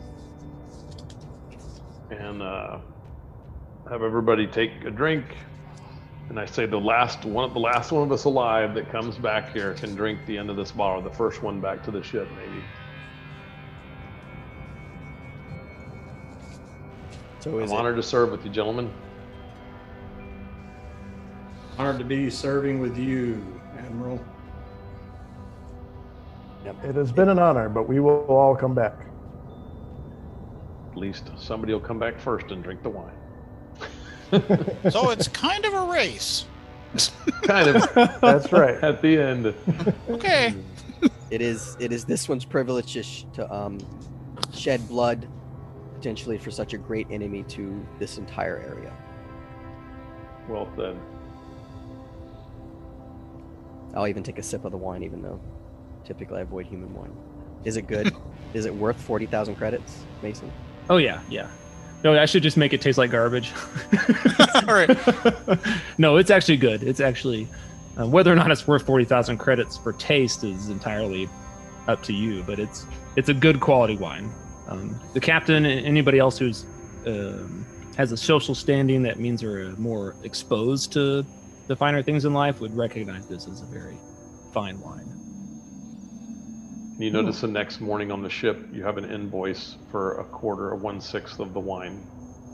And uh, have everybody take a drink. And I say the last one, the last one of us alive that comes back here can drink the end of this bottle. The first one back to the ship, maybe. So is I'm it? honored to serve with you, gentlemen. Honored to be serving with you, Admiral. It has been an honor, but we will all come back. At least somebody will come back first and drink the wine. So it's kind of a race. Kind of That's right. at the end. Okay. It is. It is this one's privilege to, sh- to um, shed blood, potentially for such a great enemy to this entire area. Well said. I'll even take a sip of the wine, even though typically I avoid human wine. Is it good? Is it worth forty thousand credits, Mason? Oh yeah, yeah. No, I should just make it taste like garbage. All right. No, it's actually good. It's actually uh, whether or not it's worth forty thousand credits for taste is entirely up to you. But it's it's a good quality wine. Um, the captain and anybody else who's um, has a social standing that means they're uh, more exposed to the finer things in life would recognize this as a very fine wine. You notice the next morning on the ship, you have an invoice for a quarter or one sixth of the wine.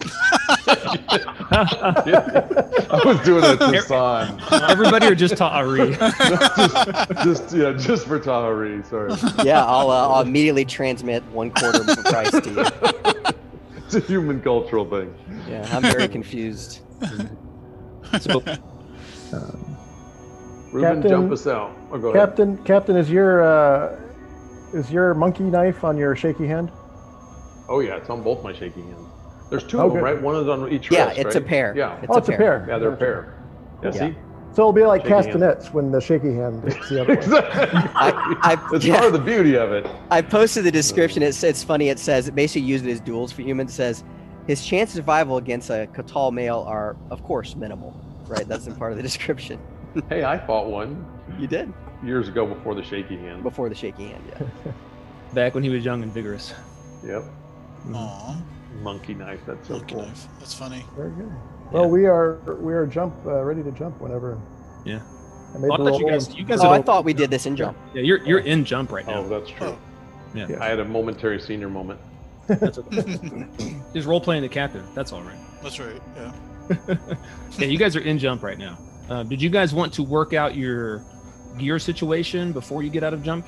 I was doing it to San. Everybody or just Ta'ari? just, just yeah, just for Tahari. Sorry, Yeah, I'll, uh, I'll immediately transmit one quarter of the price to you. it's a human cultural thing. Yeah, I'm very confused. So, um, Ruben, Captain- jump us out. Oh, go ahead. Captain, Captain, is your uh, is your monkey knife on your shaky hand? Oh yeah, it's on both my shaky hands. There's two Oh, of them, good. right? One is on each Yeah, wrist, it's a right? pair. Yeah. It's oh, a it's a pair. pair. Yeah, they're a pair. Yeah, Yeah. see? So it'll be like Shaky hand. castanets when the shaky hand is the other one. Exactly. I- I- That's yeah. part of the beauty of it. I posted the description. It's it's funny. It says it basically used it as duels for humans. It says his chance of survival against a Catal male are of course minimal. Right. That's in part of the description. Hey, I fought one You did years ago before the shaky hand. before the shaky hand. Yeah. Back when he was young and vigorous. Yep. Aw, Monkey knife. That's so monkey cool. knife. That's funny. Very good. Well, we are we are jump uh, ready to jump whenever. Yeah. I made Well, I the thought you roll. guys, you guys Oh, had I thought we did this in jump. Yeah, you're you're in jump right now. Oh, that's true. Oh. Yeah. Yeah. I had a momentary senior moment. That's okay. Just role playing the captain. That's all right. That's right. Yeah. Yeah, you guys are in jump right now. Uh, did you guys want to work out your gear situation before you get out of jump?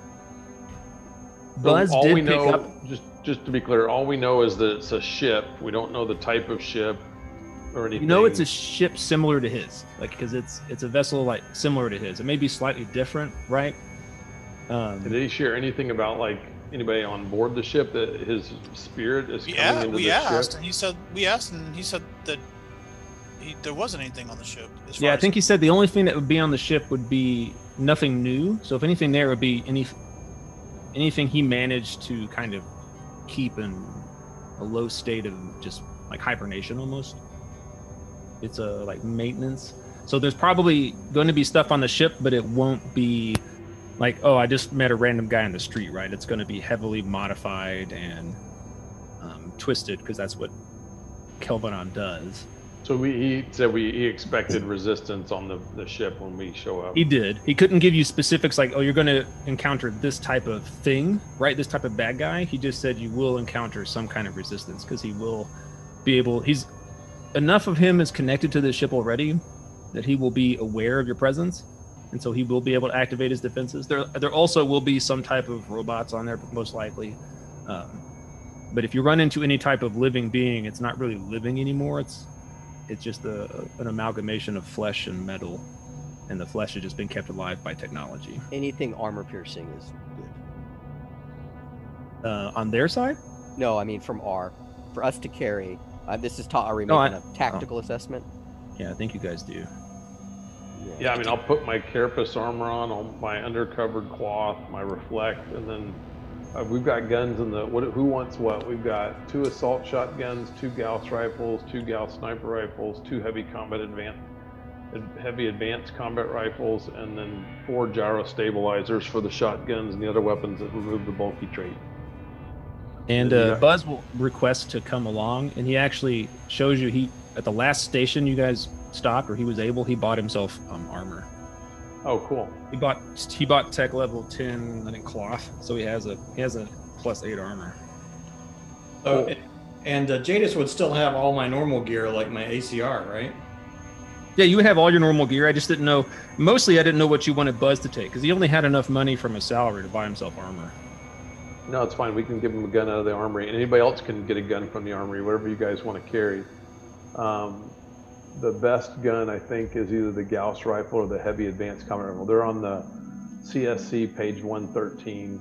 So Buzz all did we pick know, up. just just to be clear, all we know is that it's a ship. We don't know the type of ship or anything. You know, it's a ship similar to his, like because it's it's a vessel like similar to his. It may be slightly different, right? Um, Did he share anything about like anybody on board the ship that his spirit is coming Yeah, into we the asked, ship? and he said we asked, and he said that he, there wasn't anything on the ship. As far yeah, I as- think he said the only thing that would be on the ship would be nothing new. So if anything, there would be any anything he managed to kind of keep in a low state of just like hibernation almost. It's a like maintenance. So there's probably going to be stuff on the ship, but it won't be like, oh, I just met a random guy on the street, right? It's going to be heavily modified and um, twisted because that's what Kelvanon does. So we, he said we he expected resistance on the, the ship when we show up. He did. He couldn't give you specifics like, oh, you're going to encounter this type of thing, right? This type of bad guy. He just said you will encounter some kind of resistance because he will be able. He's enough of him is connected to the ship already that he will be aware of your presence, and so he will be able to activate his defenses. There, there also will be some type of robots on there, most likely. Um, but if you run into any type of living being, it's not really living anymore. It's it's just a, an amalgamation of flesh and metal, and the flesh has just been kept alive by technology. Anything armor piercing is good. Uh, on their side, No, I mean from R. For us to carry, uh, this is Ta'ari No, making I- a tactical assessment. yeah, I think you guys do. Yeah, I mean, I'll put my carapace armor on, all my undercovered cloth, my reflect, and then uh, we've got guns in the. What? Who wants what? We've got two assault shotguns, two Gauss rifles, two Gauss sniper rifles, two heavy combat advanced, heavy advanced combat rifles, and then four gyro stabilizers for the shotguns and the other weapons that remove the bulky trait. And Yeah, you uh, got- Buzz will request to come along, and he actually shows you. He at the last station you guys stopped, or he was able. He bought himself um, armor. Oh, cool. He bought he bought tech level ten, I think, cloth. So he has a he has a plus eight armor. So, and uh, Jadis would still have all my normal gear, like my A C R, right? Yeah, you would have all your normal gear. I just didn't know. Mostly, I didn't know what you wanted Buzz to take because he only had enough money from his salary to buy himself armor. No, it's fine. We can give him a gun out of the armory, and anybody else can get a gun from the armory, whatever you guys want to carry. Um, the best gun, I think, is either the Gauss rifle or the heavy advanced combat rifle. They're on the C S C page one thirteen.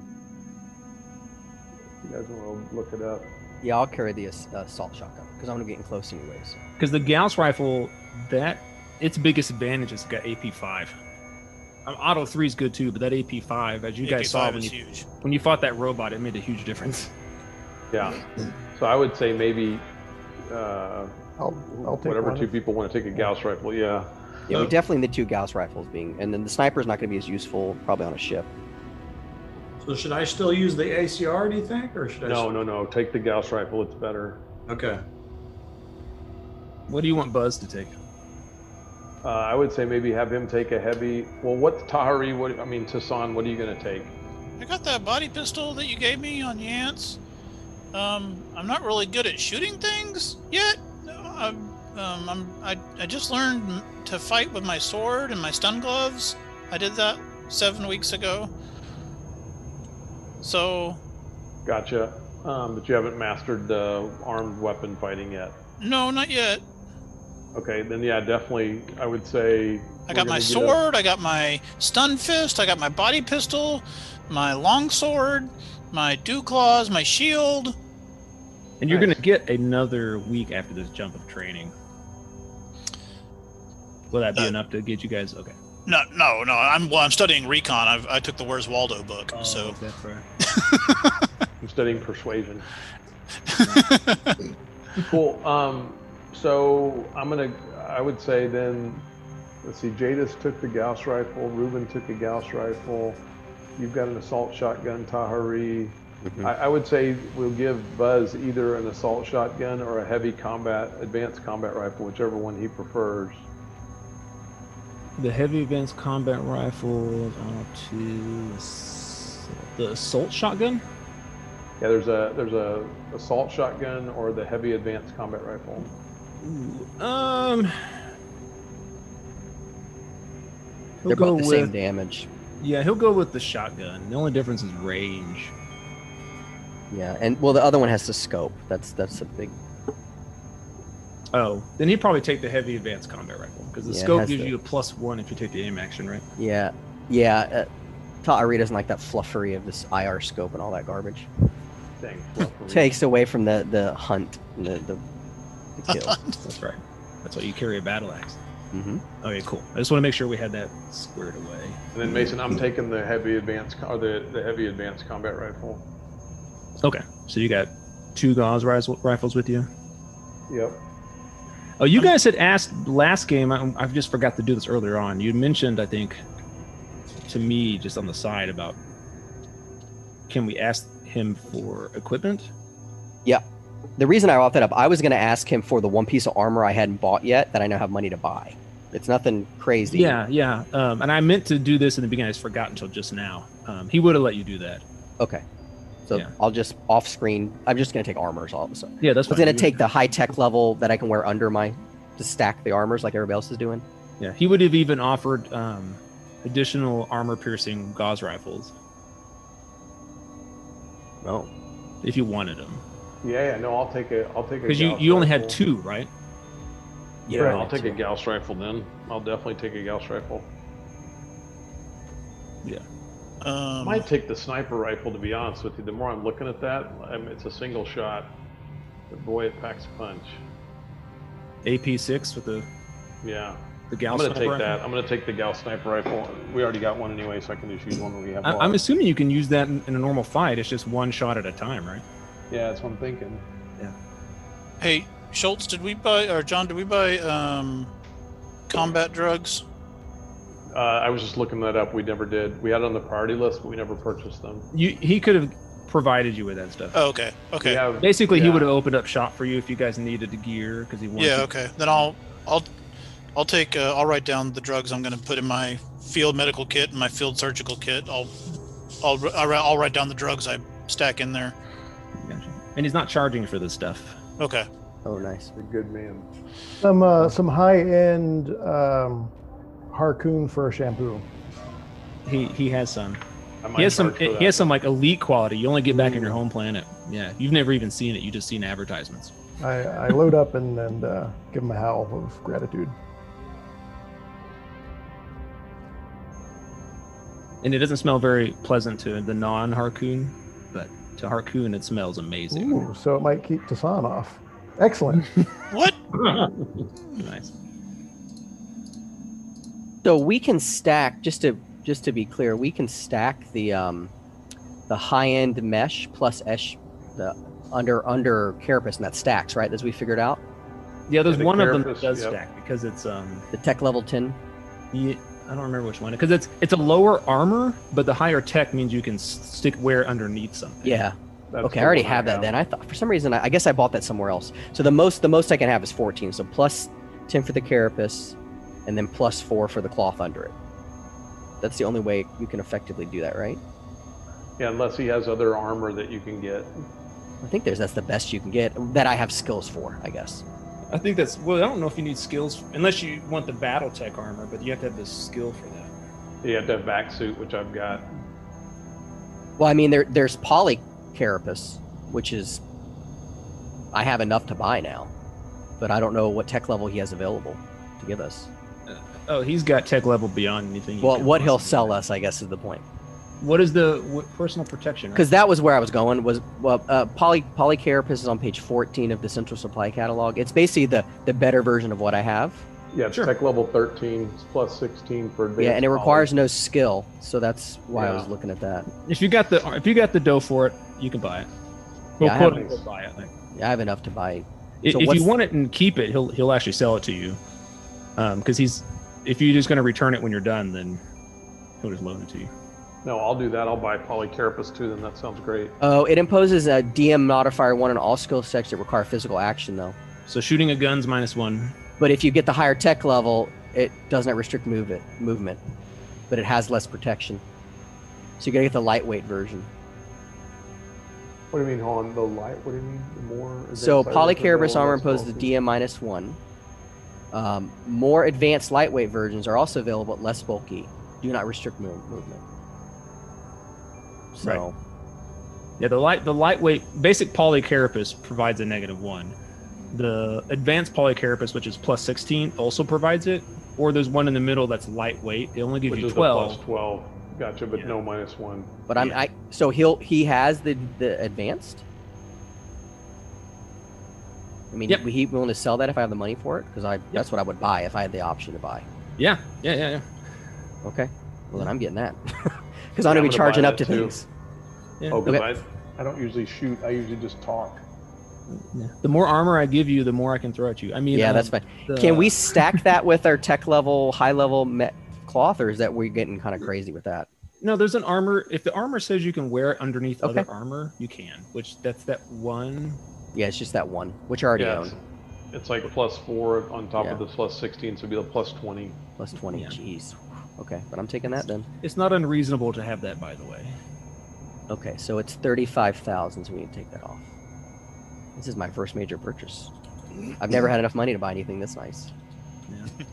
You guys want to look it up? Yeah, I'll carry the ass- uh, assault shotgun because I'm gonna be getting close anyways. Because the Gauss rifle, that its biggest advantage is it's got A P five. Um, Auto three is good too, but that A P five, as you guys saw when is you huge. when you fought that robot, it made a huge difference. Yeah. So I would say maybe uh, I'll, I'll take whatever one. two people want to take a Gauss rifle. Yeah. Yeah, Oh. we definitely need two Gauss rifles being, and then the sniper's not gonna be as useful probably on a ship. So should I still use the A C R, do you think, or should I? No, no, no. Take the Gauss rifle. It's better. Okay. What do you want Buzz to take? Uh, I would say maybe have him take a heavy. Well, what's Tahari? What I mean, Tassan, what are you going to take? I got that body pistol that you gave me on Yance. Um, I'm not really good at shooting things yet. I'm, um, I'm, I, I just learned m- to fight with my sword and my stun gloves. I did that seven weeks ago. So, Gotcha. Um, but you haven't mastered the armed weapon fighting yet. no, not yet. Okay, then yeah, definitely. I would say I I got my sword, I got my stun fist, I got my body pistol, my long sword, my dew claws, my shield. And you're Nice. going to get another week after this jump of training. Will that be Uh, enough to get you guys? Okay. No, no, no. I'm well. I'm studying recon. I've, I took the Where's Waldo book. so that's right. I'm studying persuasion. Cool. Um, so I'm gonna. I would say then. Let's see. Jadis took the Gauss rifle. Ruben took a Gauss rifle. You've got an assault shotgun, Tahari. Mhm. I, I would say we'll give Buzz either an assault shotgun or a heavy combat, advanced combat rifle, whichever one he prefers. The heavy advanced combat rifle on to ass- the assault shotgun. Yeah, there's a there's a assault shotgun or the heavy advanced combat rifle. Ooh, um, he'll They're go both the with same damage. yeah. He'll go with the shotgun. The only difference is range. Yeah, and well, the other one has the scope. That's that's a big. Oh, then he'd probably take the heavy advanced combat rifle because the Yeah, it scope has gives the- you a plus one if you take the aim action, right? Yeah, yeah. Uh, Ta'ari doesn't like that fluffery of this I R scope and all that garbage. Thing. Well, for me. Takes away from the the hunt, and the the, the kill. That's right. That's why you carry a battle axe. hmm Okay, cool. I just want to make sure we had that squared away. And then Mason, I'm taking the heavy advanced co- or the the heavy advanced combat rifle. Okay, so you got two Gauss ris- rifles with you. Yep. Oh, you guys had asked last game. I, I just forgot to do this earlier on. You mentioned, I think, to me just on the side about can we ask him for equipment? The reason I brought that up, I was going to ask him for the one piece of armor I hadn't bought yet that I now have money to buy. It's nothing crazy. Yeah, yeah. Um, and I meant to do this in the beginning. I just forgot until just now. Um, he would have let you do that. Okay. So Yeah. I'll just off screen. I'm just going to take armors all of a sudden. Yeah, that's I was fine. going to take the high tech level that I can wear under my to stack the armors like everybody else is doing. Yeah, he would have even offered um, additional armor piercing Gauss rifles Oh. if you wanted them. Yeah, yeah. No, I'll take a. I'll take a. Because you, Gauss you only had rifle. two, right? Yeah, Right. I'll take a Gauss rifle then. I'll definitely take a Gauss rifle. I um, might take the sniper rifle, to be honest with you. The more I'm looking at that, I mean, it's a single shot. But boy, it packs a punch. A P six with the, Yeah. the I'm Gauss going to take sniper that. rifle? I'm going to take the Gauss sniper rifle. We already got one anyway, so I can just use one when we have I, one. I'm assuming you can use that in, in a normal fight. It's just one shot at a time, right? Yeah, that's what I'm thinking. hey, Schultz, did we buy or John? Did we buy um, combat drugs? Uh, I was just looking that up. We never did. We had it on the priority list, but we never purchased them. You He could have provided you with that stuff. Oh, okay, okay, We have, Basically, he yeah. would have opened up shop for you if you guys needed the gear because he wanted yeah, to- okay. Then I'll, I'll, I'll take. Uh, I'll write down the drugs I'm going to put in my field medical kit and my field surgical kit. I'll, I'll, I'll I'll write down the drugs I stack in there. Gotcha. And he's not charging for this stuff. Okay. Oh, nice. a good man. Some uh, some high end um, Harpoon for a shampoo. He he has some. I might He has some. charge for He that. has some like elite quality. You only get back on your home planet. Yeah, you've never even seen it. You just seen advertisements. I, I load up and, and uh, give them a howl of gratitude. And it doesn't smell very pleasant to the non-Harpoon, but to Harpoon it smells amazing. Ooh, so it might keep Tassan off. Excellent. What? Nice. So we can stack just to just to be clear, we can stack the um the high end mesh plus esh the under under carapace and that stacks, right? As we figured out. Yeah, there's And the one of them carapace, that does yep. stack because it's um. The tech level ten. Yeah, I don't remember which one because it's it's a lower armor, but the higher tech means you can s- stick wear underneath something. Yeah. That's Okay, the I already one have that then. I thought for some reason I, I guess I bought that somewhere else. So the most the most I can have is fourteen. So plus ten for the carapace, and then plus four for the cloth under it. That's the only way you can effectively do that, right? Yeah, unless he has other armor that you can get. I think there's that's the best you can get that I have skills for, I guess. I think that's well. I don't know if you need skills unless you want the battle tech armor, but you have to have the skill for that. You have to have vac suit, which I've got. Well, I mean there there's poly carapace, which is I have enough to buy now, but I don't know what tech level he has available to give us. Oh, he's got tech level beyond anything. you Well, can what he'll possibly sell do. us, I guess, is the point. What is the what, personal protection? Right? Because that was where I was going. Was well, uh, poly Polycarapace is on page fourteen of the Central Supply Catalog. It's basically the the better version of what I have. Yeah, it's Sure. tech level thirteen, it's plus sixteen for advanced. Yeah, and it poly. requires no skill, so that's why I Yeah. was looking at that. if you got the if you got the dough for it, you can buy it. Well, Yeah, I quote have- unquote buy it. Like, Yeah, I have enough to buy. if So if what's- you want it and keep it, he'll he'll actually sell it to you. Um, because he's if you're just going to return it when you're done, then he'll just loan it to you. No, I'll do that. I'll buy Polycarapace too. Then that sounds great. Oh, it imposes a D M modifier one on all skill checks that require physical action, though. So shooting a gun's minus one. But if you get the higher tech level, it doesn't restrict move it, movement, but it has less protection. So you gotta get the lightweight version. What do you mean, hold on? The light? What do you mean? The more. So advanced items Polycarapace are armor less imposes the bulky? D M minus one. Um, more advanced lightweight versions are also available, but less bulky. Do not restrict move, movement. So, Right. Yeah, the light the lightweight basic Polycarapace provides a negative one. The advanced Polycarapace, which is plus sixteen, also provides it. Or there's one in the middle that's lightweight. It only gives Which you is the twelve. plus twelve. Gotcha, but Yeah. no minus one. but I'm Yeah. I so he'll he has the the advanced. I mean, Yep. would he willing to sell that if I have the money for it? Because I that's what I would buy if I had the option to buy. Yeah, yeah, yeah, yeah. Okay, well then I'm getting that because Yeah, I'm gonna I'm be gonna charging buy up to that too. things. Yeah. Oh, because Okay. I, I don't usually shoot. I usually just talk. Yeah. The more armor I give you, the more I can throw at you. I mean, Yeah, um, that's fine. the- Can we stack that with our tech level, high level met cloth, or is that we're getting kind of crazy with that? No, there's an armor. If the armor says you can wear it underneath Okay. other armor, you can. Which that's that one. Yeah, it's just that one, which I already Yeah, own. it's, it's like plus four on top Yeah. of the plus sixteen, so it'd be the plus twenty. Plus twenty. Yeah. Jeez. Okay, but I'm taking that then. It's not unreasonable to have that, by the way. Okay, so it's thirty-five thousand, so we can take that off. This is my first major purchase. I've never had enough money to buy anything this nice. Yeah.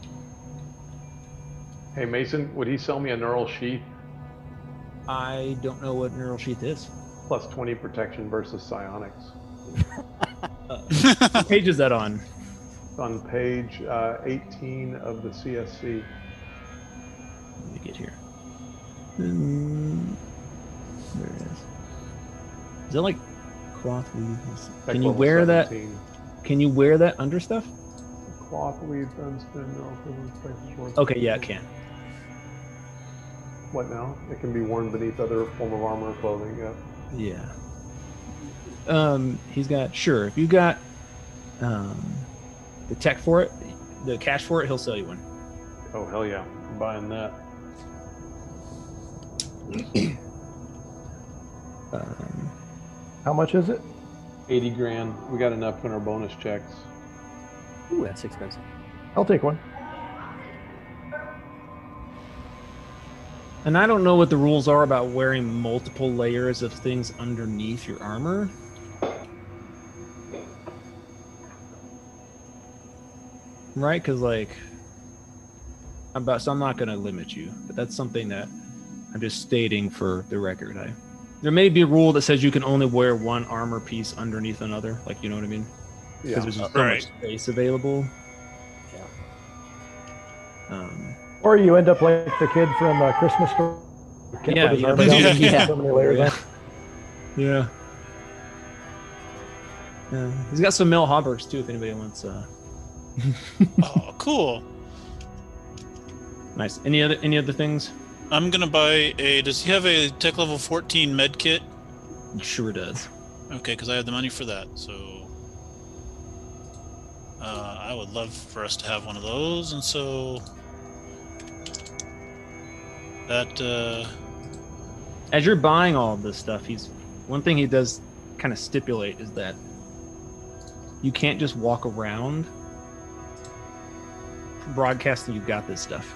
Hey Mason, would he sell me a neural sheath I don't know what neural sheath is. plus twenty protection versus psionics? Uh, what page is that on? It's on page uh, eighteen of the C S C. Let me get here. Mm, there it is. Is that like cloth weave? Tech Can you level wear that? seventeen. Can you wear that under stuff? Cloth weave, unspin, neural equivalent places worth- Okay, yeah, it can. What now? It can be worn beneath other form of armor or clothing. Yeah. Yeah. Um, he's got sure. If you got um the tech for it, the cash for it, he'll sell you one. Oh hell yeah, I'm buying that. Um, How much is it? Eighty grand. We got enough in our bonus checks. Ooh, that's expensive. I'll take one. and I don't know what the rules are about wearing multiple layers of things underneath your armor. Right? Because like, I'm about so I'm not going to limit you, but that's something that I'm just stating for the record. I there may be a rule that says you can only wear one armor piece underneath another. Like, you know what I mean? Because Yeah. there's just so Right. much space available. Yeah. Um, Or you end up like the kid from uh, Christmas Story. Can't Yeah, put his yeah, armor but- down Yeah. because he's Yeah. so many layers Yeah. on. yeah. Yeah. He's got some Mel Hobberts too. If anybody wants. Uh, Oh, cool. nice. Any other any other things? I'm gonna buy a. Does he have a tech level fourteen med kit? Sure does. Okay, because I have the money for that. So uh, I would love for us to have one of those, and so that. Uh, As you're buying all of this stuff, he's one thing he does kind of stipulate is that you can't just walk around broadcasting you've got this stuff.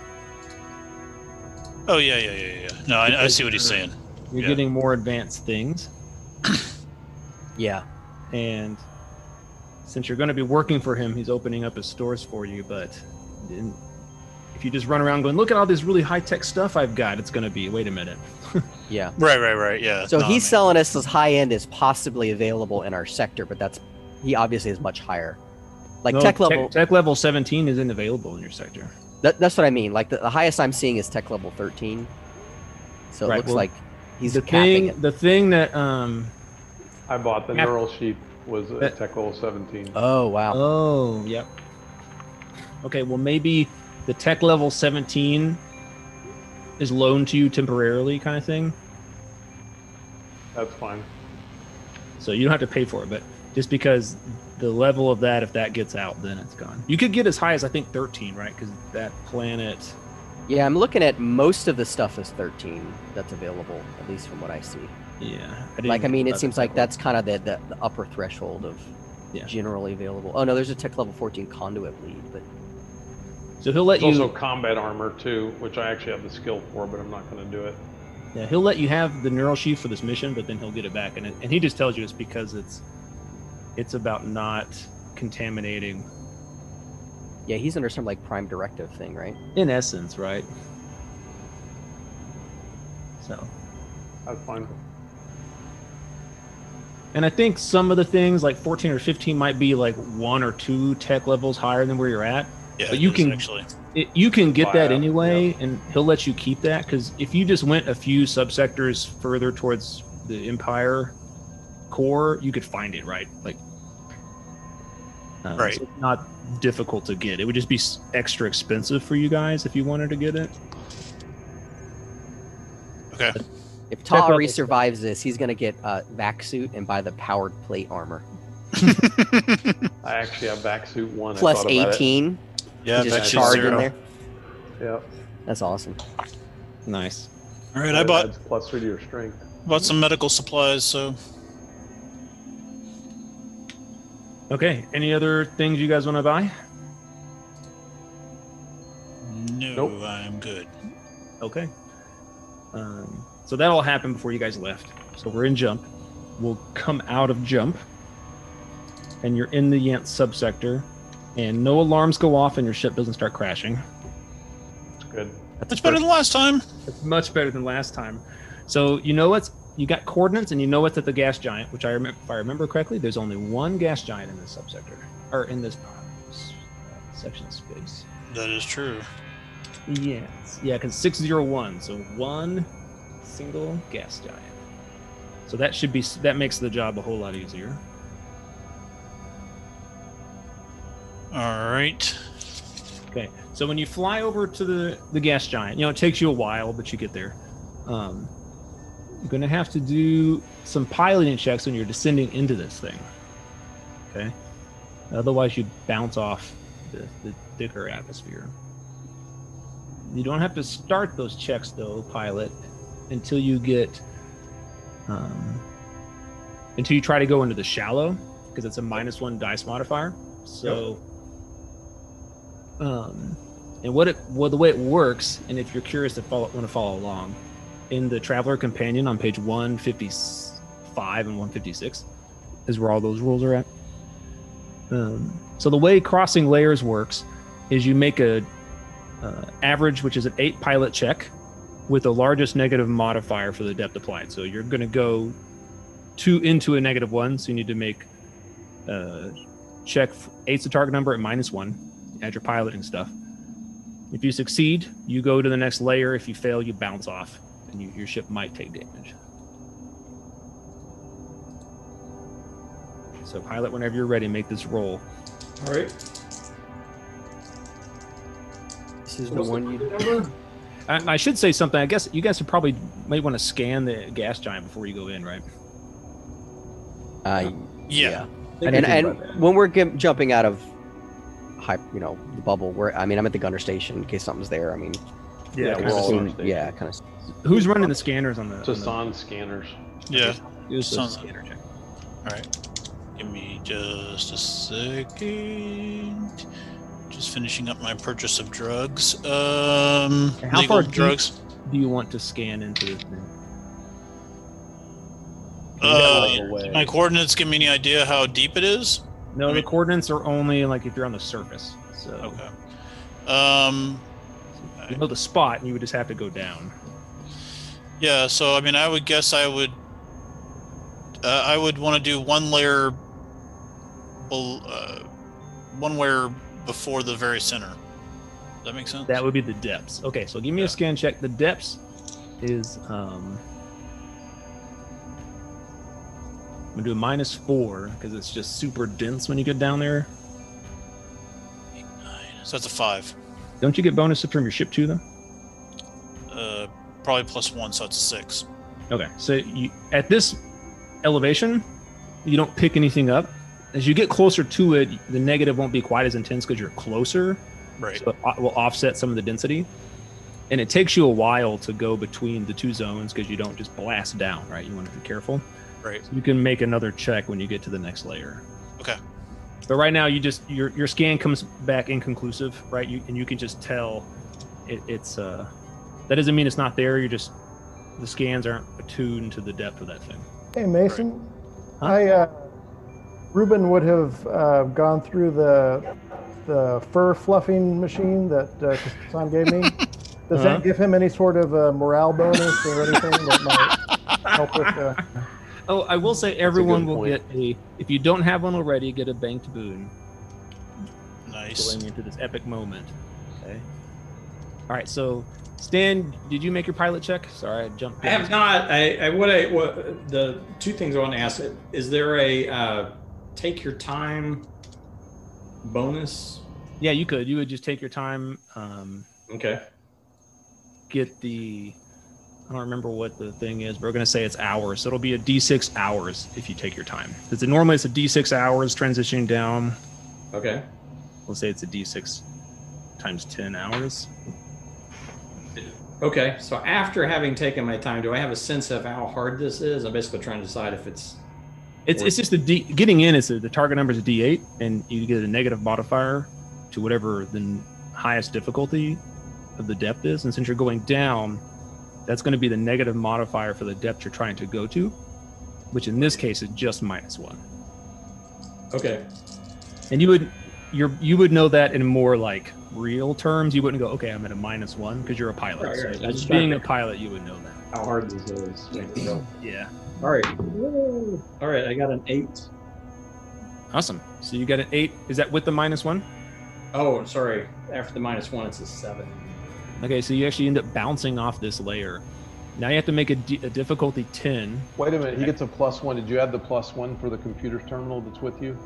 oh yeah, yeah, yeah, yeah. No, I, I see what he's saying. You're Yeah. getting more advanced things, Yeah. and since you're going to be working for him, he's opening up his stores for you. But in, if you just run around going, "Look at all this really high tech stuff I've got," it's going to be, wait a minute. Yeah. Right, right, right. Yeah. So No, he's I mean- selling us as high end as possibly available in our sector, but that's he obviously is much higher. Like No, tech level. tech level seventeen isn't available in your sector. That, that's what I mean. Like the, the highest I'm seeing is tech level thirteen. So it Right, looks well, like he's the capping thing. it. The thing that um. I bought the Yeah. neural sheep was Uh, at tech level seventeen. Oh wow. Oh, yep. Okay, well maybe the tech level seventeen is loaned to you temporarily, kind of thing. That's fine. So you don't have to pay for it, but just because the level of that, if that gets out, then it's gone. You could get as high as I think thirteen, right? Because that planet. Yeah, I'm looking at most of the stuff is thirteen that's available, at least from what I see. Yeah. Like, didn't I think mean, it about seems the like tech that's kind of the, the, the upper threshold of Yeah. generally available. Oh, no, there's a tech level fourteen conduit lead, but level. So he'll let There's you. also combat armor too, which I actually have the skill for, but I'm not going to do it. Yeah, he'll let you have the neural sheath for this mission, but then he'll get it back, and it, and he just tells you it's because it's it's about not contaminating. yeah, he's under some like prime directive thing, right? In essence, right? So. That's fine. And I think some of the things like fourteen or fifteen might be like one or two tech levels higher than where you're at. Yeah, But it you is, can- actually. It, you can get that Wow, anyway, and he'll let you keep that because if you just went a few subsectors further towards the Empire core, you could find it, right? Like, um, Right. so it's not difficult to get. It would just be s- extra expensive for you guys if you wanted to get it. Okay. If Tech level- Tahari survives this, he's going to get a vac suit and buy the powered plate armor. I actually have back suit one. I Plus thought about it. eighteen. yeah, just Vex is charge in zero. there. Yeah. That's awesome. Nice. All right, That I bought adds plus three to your strength. bought some medical supplies, so Okay. Any other things you guys want to buy? no, Nope. I'm good. Okay. Um, so that all happened before you guys left. So we're in jump. We'll come out of jump, and you're in the Yant subsector, and no alarms go off, and your ship doesn't start crashing. It's good. That's That's the better first- than last time. It's much better than last time. So you know what's you got coordinates, and you know what's at the gas giant, which I remember, if I remember correctly, there's only one gas giant in this subsector, or in this uh, s- uh, section of space. That is true. Yes. Yeah, because six zero one. So one single gas giant. So that should be that makes the job a whole lot easier. All right. Okay. So when you fly over to the the gas giant, you know it takes you a while, but you get there. Um, you're gonna have to do some piloting checks when you're descending into this thing. Okay. Otherwise, you'd bounce off the, the thicker atmosphere. You don't have to start those checks though, pilot, until you get um, until you try to go into the shallow, because it's a minus one dice modifier. So, um, and what it well the way it works, and if you're curious to follow want to follow along, in the Traveler Companion on page one fifty-five and one fifty-six is where all those rules are at. Um, so the way crossing layers works is you make a uh, average, which is an eight pilot check, with the largest negative modifier for the depth applied. So you're going to go two into a negative one, so you need to make uh, check eight's the target number at minus one. Add your piloting stuff. If you succeed, you go to the next layer. If you fail, you bounce off, and you, your ship might take damage. So pilot, whenever you're ready, make this roll. All right. This is the one you. And I should say something. I guess you guys would probably might want to scan the gas giant before you go in, right? Uh, Yeah. And, and when we're g- jumping out of, hype, you know, the bubble, we're, I mean, I'm at the gunner station in case something's there. I mean, Yeah, kind we're of all assume- on station. yeah, kind of. Who's running the scanners on the? on the- Tassan scanners. Yeah. do the Sounds- scanner check. All right. Give me just a second. Just finishing up my purchase of drugs. Um, And how legal far deep- drugs. Do you want to scan into this thing? Uh, do my coordinates give me any idea how deep it is? No, I the mean- coordinates are only like if you're on the surface. So Okay. Um, you know the spot, and you would just have to go down. yeah. So I mean, I would guess I would. Uh, I would want to do one layer. Bel- uh, one layer before the very center. that make sense? That would be the depths. Okay, so give me Yeah. a scan check. The depths is um I'm gonna do a minus four because it's just super dense when you get down there. So that's a five. Don't you get bonuses from your ship too, though? Uh, probably plus one, so it's a six. Okay, so you at this elevation, you don't pick anything up. As you get closer to it, the negative won't be quite as intense because you're closer. Right. So it will offset some of the density. And it takes you a while to go between the two zones because you don't just blast down, right? You want to be careful. Right. So you can make another check when you get to the next layer. Okay. But right now, you just your your scan comes back inconclusive, right? You and you can just tell it, it's uh that doesn't mean it's not there. You're just the scans aren't attuned to the depth of that thing. Hey, Mason. Huh? I uh, Ruben would have uh, gone through the the fur fluffing machine that uh, Hassan gave me. Does Uh-huh. that give him any sort of uh, morale bonus or anything that might help with? Uh... Oh, I will say everyone good will point. get a. If you don't have one already, get a banked boon Nice. going into this epic moment. Okay. All right. So, Stan, did you make your pilot check? Sorry, I jumped. I have not. I, I what I what the two things I want to ask: is there a uh, take your time bonus? Yeah, you could. You would just take your time. Um, Okay. get the. I don't remember what the thing is, but we're going to say it's hours. So it'll be a D six hours if you take your time. Because it, normally it's a D six hours transitioning down. Okay. We'll say it's a D six times ten hours. Okay. So after having taken my time, do I have a sense of how hard this is? I'm basically trying to decide if it's. It's it's just a D, getting in. It's a, the target number is a D eight, and you get a negative modifier to whatever the n- highest difficulty of the depth is. And since you're going down, that's going to be the negative modifier for the depth you're trying to go to, which in this case is just minus one. Okay. And you would you're you would know that in more like real terms. You wouldn't go, okay, I'm at a minus one because you're a pilot. Right, right. So That's just being a right. pilot, you would know that. How hard this is. Yeah. All right. All right. I got an eight. Awesome. So you got an eight. Is that with the minus one? Oh, sorry. After the minus one, it's a seven. Okay, so you actually end up bouncing off this layer. Now you have to make a, d- a difficulty ten. Wait a minute, he gets a plus one. Did you add the plus one for the computer terminal that's with you?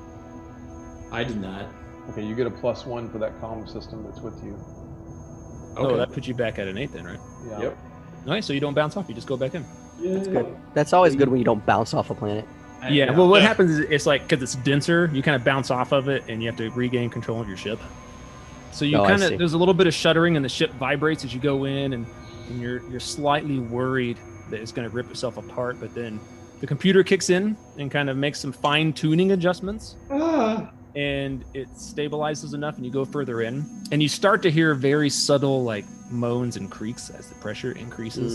I did not. Okay, you get a plus one for that comm system that's with you. Oh, Okay. that puts you back at an eight then, right? Yeah. Yep. Nice. So you don't bounce off. You just go back in. That's Good. That's always good when you don't bounce off a planet. Yeah. Well, what Yeah. happens is it's like because it's denser, you kind of bounce off of it, and you have to regain control of your ship. So you Oh, I kind see. of there's a little bit of shuddering, and the ship vibrates as you go in, and, and you're you're slightly worried that it's going to rip itself apart. But then the computer kicks in and kind of makes some fine tuning adjustments. Ah. And it stabilizes enough and you go further in and you start to hear very subtle like moans and creaks as the pressure increases.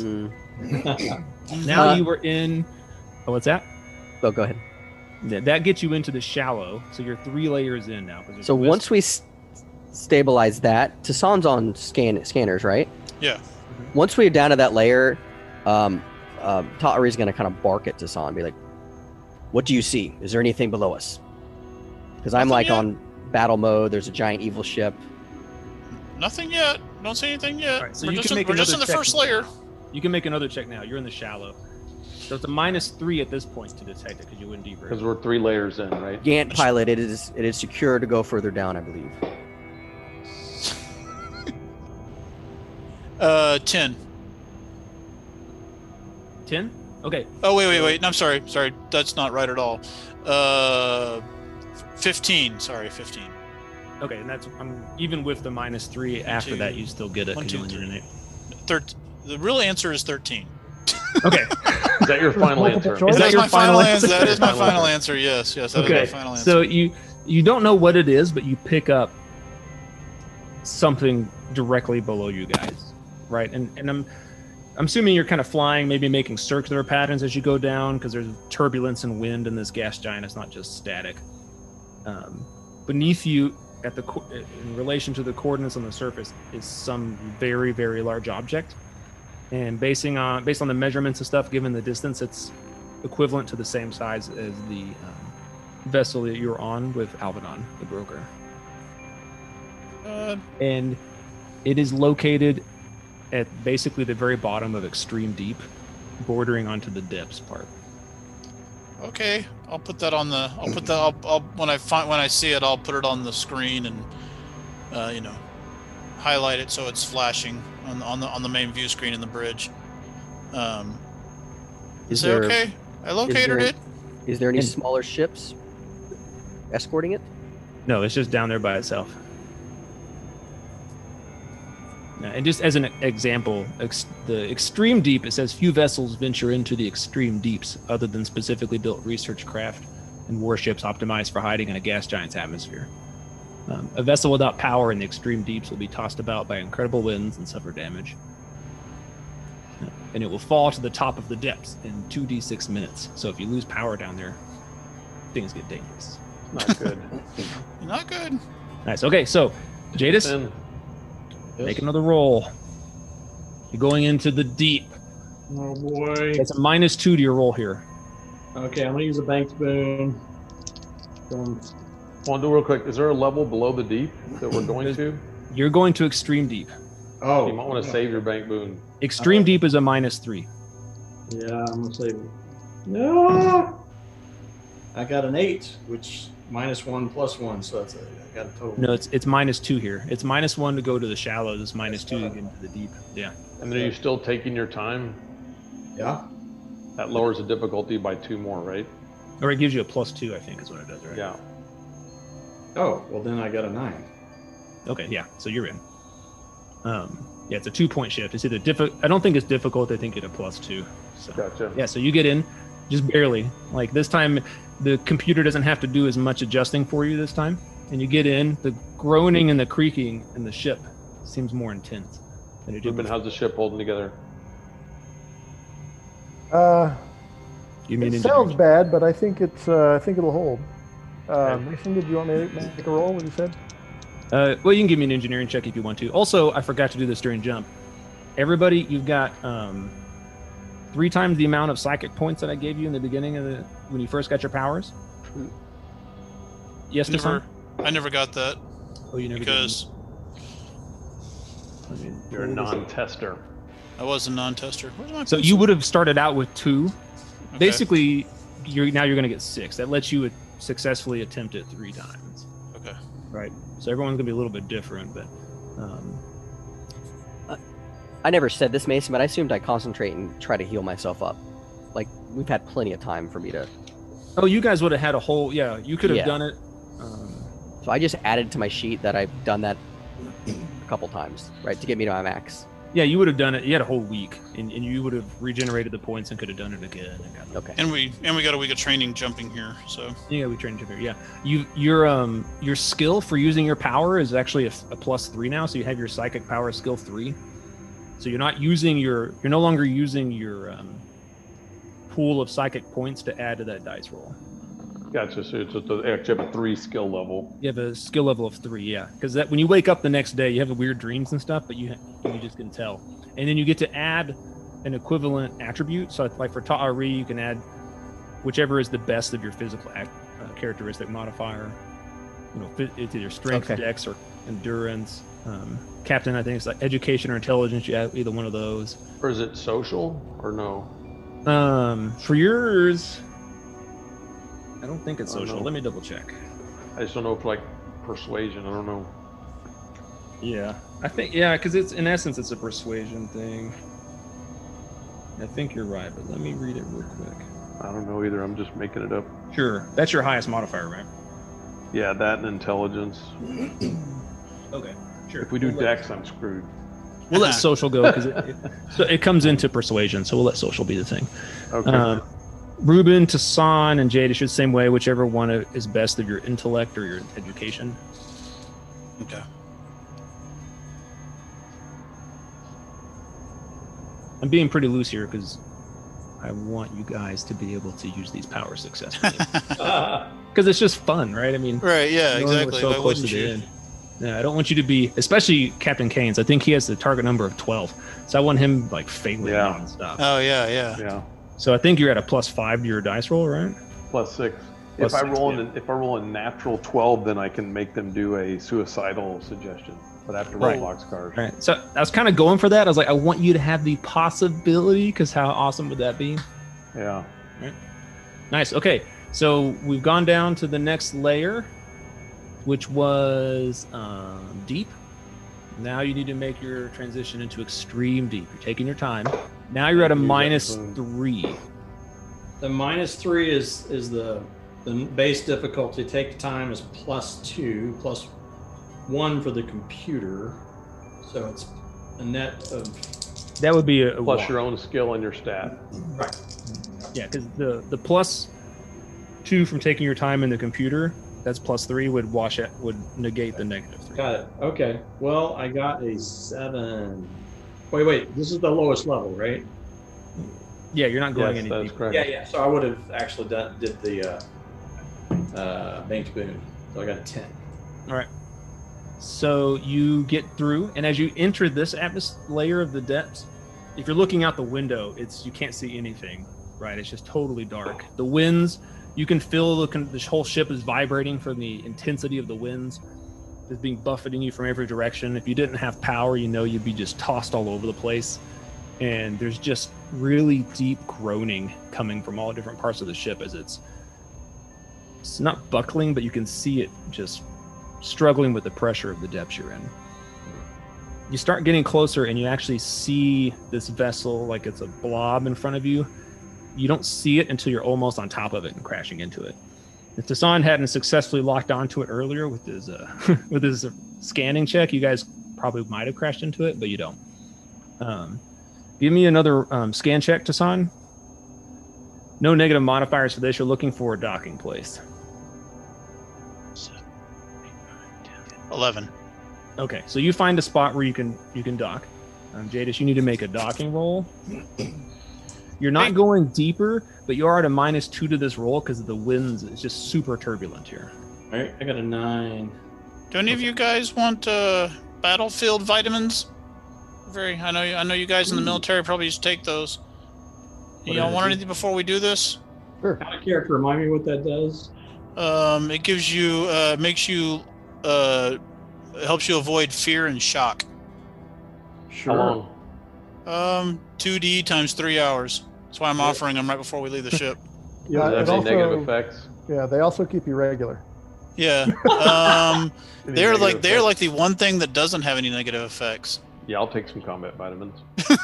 Mm. Now Uh, you were in oh what's that? Oh, go ahead. That, that gets you into the shallow, so you're three layers in now. 'cause there's So a wisp- once we s- stabilize that, Tassan's on scan scanners, right? Yeah. Once we're down to that layer, um, um, Ta'ari's going to kind of bark at Tassan and be like, "What do you see? Is there anything below us?" Because I'm Nothing like yet. on battle mode. There's a giant evil ship. Nothing yet. Don't see anything yet. All right, so we're you just, can in, make we're just in another the check. first layer. you can make another check now. You're in the shallow. So it's a minus three at this point to detect it because you went deeper. Because we're three layers in, right? Gant pilot, it is it is secure to go further down, I believe. Uh, ten. Ten? Okay. Oh wait, wait, wait. No, I'm sorry. Sorry, that's not right at all. Uh, fifteen. Sorry, fifteen. Okay, and that's I'm even with the minus three after two, that you still get it one, because two, you only three. need an Third. The real answer is thirteen. eight. Okay. Is that your final Multiple answer? choice? Is that That's your my final final answer. That is my Final final answer. answer. Yes, yes. That is Okay, my final answer. so you you don't know what it is, but you pick up something directly below you guys, right? And and I'm I'm assuming you're kind of flying, maybe making circular patterns as you go down because there's turbulence and wind in this gas giant. It's not just static. Um, beneath you, at the co- in relation to the coordinates on the surface, is some very very large object, and basing on based on the measurements and stuff, given the distance, it's equivalent to the same size as the um, vessel that you're on with Alvadon, the broker. Uh, And It is located at basically the very bottom of extreme deep, bordering onto the depths part. Okay, I'll put that on the. I'll put that. I'll, I'll when I find when I see it, I'll put it on the screen and, uh, you know, highlight it so it's flashing on the on the on the main view screen in the bridge. Um, is, Is that there- okay? I Is located there, it. Is there any And- smaller ships escorting it? No, it's just down there by itself. Yeah, and just as an example, ex- the extreme deep, it says few vessels venture into the extreme deeps other than specifically built research craft and warships optimized for hiding in a gas giant's atmosphere. Um, a vessel without power in the extreme deeps will be tossed about by incredible winds and suffer damage. Yeah, and it will fall to the top of the depths in two d six minutes. So if you lose power down there, things get dangerous. Not good. Not good. Nice. Okay, so Jadis, Then make another roll. You're going into the deep. Oh boy. It's a minus two to your roll here. Okay, I'm gonna use a bank spoon. Going- want to do real quick. Is there a level below the deep that we're going to? You're going to extreme deep. Oh, You might want to save your bank boon. Extreme deep is a minus three. yeah, I'm gonna save it. No. I got an eight, which minus one plus one, so that's a, I got a total. No, it's it's minus two here. It's minus one to go to the shallows. It's minus two to get into the deep. Yeah. And then are you still taking your time? Yeah. That lowers the difficulty by two more, right? Or it gives you a plus two, I think, is what it does, right? Yeah. Oh, well then I got a nine. Okay, yeah. So you're in. Um, yeah, it's a two point shift. It's either difficult. I don't think it's difficult. I think it's a plus two. So Gotcha. yeah, so you get in, just barely. Like this time, the computer doesn't have to do as much adjusting for you this time, and you get in. The groaning and the creaking in the ship seems more intense than it did Ruben, before. how's the ship holding together? Uh, You mean it engineering? sounds bad, but I think it's. Uh, I think it'll hold. Uh, Mason, did you want me to make a roll? What you said? Uh, well, you can give me an engineering check if you want to. Also, I forgot to do this during jump. Everybody, you've got um, three times the amount of psychic points that I gave you in the beginning of the when you first got your powers. Yes, Never. Tassan? I never got that Oh, you never did. because I mean, You're a what was it? non-tester. I was a non-tester. Where's my So pencil? you would have started out with two. Okay. Basically, you're now you're going to get six. That lets you successfully attempt it three times. Okay. Right. So everyone's going to be a little bit different, but um, I never said this, Mason, but I assumed I concentrate and try to heal myself up. Like, we've had plenty of time for me to. oh, you guys would have had a whole yeah. You could have Yeah. done it. Um, So I just added to my sheet that I've done that a couple times, right, to get me to my max. Yeah, you would have done it. You had a whole week, and, and you would have regenerated the points and could have done it again. And got Okay. And we and we got a week of training jumping here, so yeah, we trained you there. Yeah, you your um your skill for using your power is actually a, a plus three now. So you have your psychic power skill three. So you're not using your you're no longer using your um, pool of psychic points to add to that dice roll. Gotcha. So it's a, actually have a three skill level. You have a skill level of three, yeah. Because that when you wake up the next day, you have weird dreams and stuff, but you you just can tell. And then you get to add an equivalent attribute. So like for Ta'ari, you can add whichever is the best of your physical act, uh, characteristic modifier. You know, fi- it's either strength, Okay. dex, or endurance. Um, Captain, I think it's like education or intelligence. You add either one of those. Or is it social or no? Um, for yours, I don't think it's I don't social. know. Let me double check. I just don't know if like persuasion. I don't know. Yeah, I think yeah, because it's in essence it's a persuasion thing. I think you're right, but let me read it real quick. I don't know either. I'm just making it up. Sure, that's your highest modifier, right? Yeah, that and intelligence. Okay, sure. If we do we'll let, dex, I'm screwed. we'll let social go because it, it, so it comes into persuasion, so we'll let social be the thing. Okay. Um, Ruben, Tassan, and Jade, it's the same way. Whichever one is best of your intellect or your education. okay. I'm being pretty loose here because I want you guys to be able to use these powers successfully. Because it's just fun, right? I mean, Right, yeah, knowing we're exactly. so Why close to wouldn't the you? end. Yeah, I don't want you to be, especially Captain Kane's. I think he has the target number of twelve, so I want him like failing Yeah. on stuff. Oh yeah, yeah. Yeah. So I think you're at a plus five to your dice roll, right? Plus six. Plus if I six, roll yeah. an, if I roll a natural twelve, then I can make them do a suicidal suggestion. but after Right. my boxcars. Right. So I was kind of going for that. I was like, I want you to have the possibility, because how awesome would that be? Yeah. Nice. Okay. So we've gone down to the next layer, which was um, deep. Now you need to make your transition into extreme deep. You're taking your time. Now you're at a Use that minus spoon. three. The minus three is is the the base difficulty. Take the time is plus two, plus one for the computer. So it's a net of That would be a, a Plus walk. your own skill and your stat. right. Yeah, because the the plus two from taking your time in the computer, that's plus three, would wash it, would negate the negative three. Got it. Okay. Well, I got a seven. Wait, wait. This is the lowest level, right? Yeah, you're not going Yes, any that's deeper. correct. Yeah, yeah. So I would have actually done did the uh, uh, banked boon. So I got a ten. All right. So you get through, and as you enter this atmos layer of the depths, if you're looking out the window, it's you can't see anything, right? It's just totally dark. The winds, you can feel the, con- the whole ship is vibrating from the intensity of the winds. It's being buffeting you from every direction. If you didn't have power, you know you'd be just tossed all over the place. And there's just really deep groaning coming from all different parts of the ship as it's it's not buckling, but you can see it just struggling with the pressure of the depths you're in. You start getting closer and you actually see this vessel like it's a blob in front of you. You don't see it until you're almost on top of it and crashing into it. If Tassan hadn't successfully locked onto it earlier with his uh, with his scanning check, you guys probably might have crashed into it, but you don't. Um, give me another um, scan check, Tassan. No negative modifiers for this. You're looking for a docking place. eleven. Okay, so you find a spot where you can you can dock. Um, Jadis, you need to make a docking roll. You're not Hey. going deeper, but you are at a minus two to this roll because of the winds. It's just super turbulent here. All right. I got a nine. Do any of you guys want uh, battlefield vitamins? Very. I know. I know you guys in the military probably used to take those. What You all is want it? anything before we do this? Sure. Out of character. Remind me what that does. Um, it gives you, uh, makes you, uh, helps you avoid fear and shock. How long? Um, two D times three hours. That's why I'm offering them right before we leave the ship. Yeah, Does it that have any also- negative effects? Yeah, they also keep you regular. Yeah. Um, Any they're negative like they're effects? like the one thing that doesn't have any negative effects. Yeah, I'll take some combat vitamins.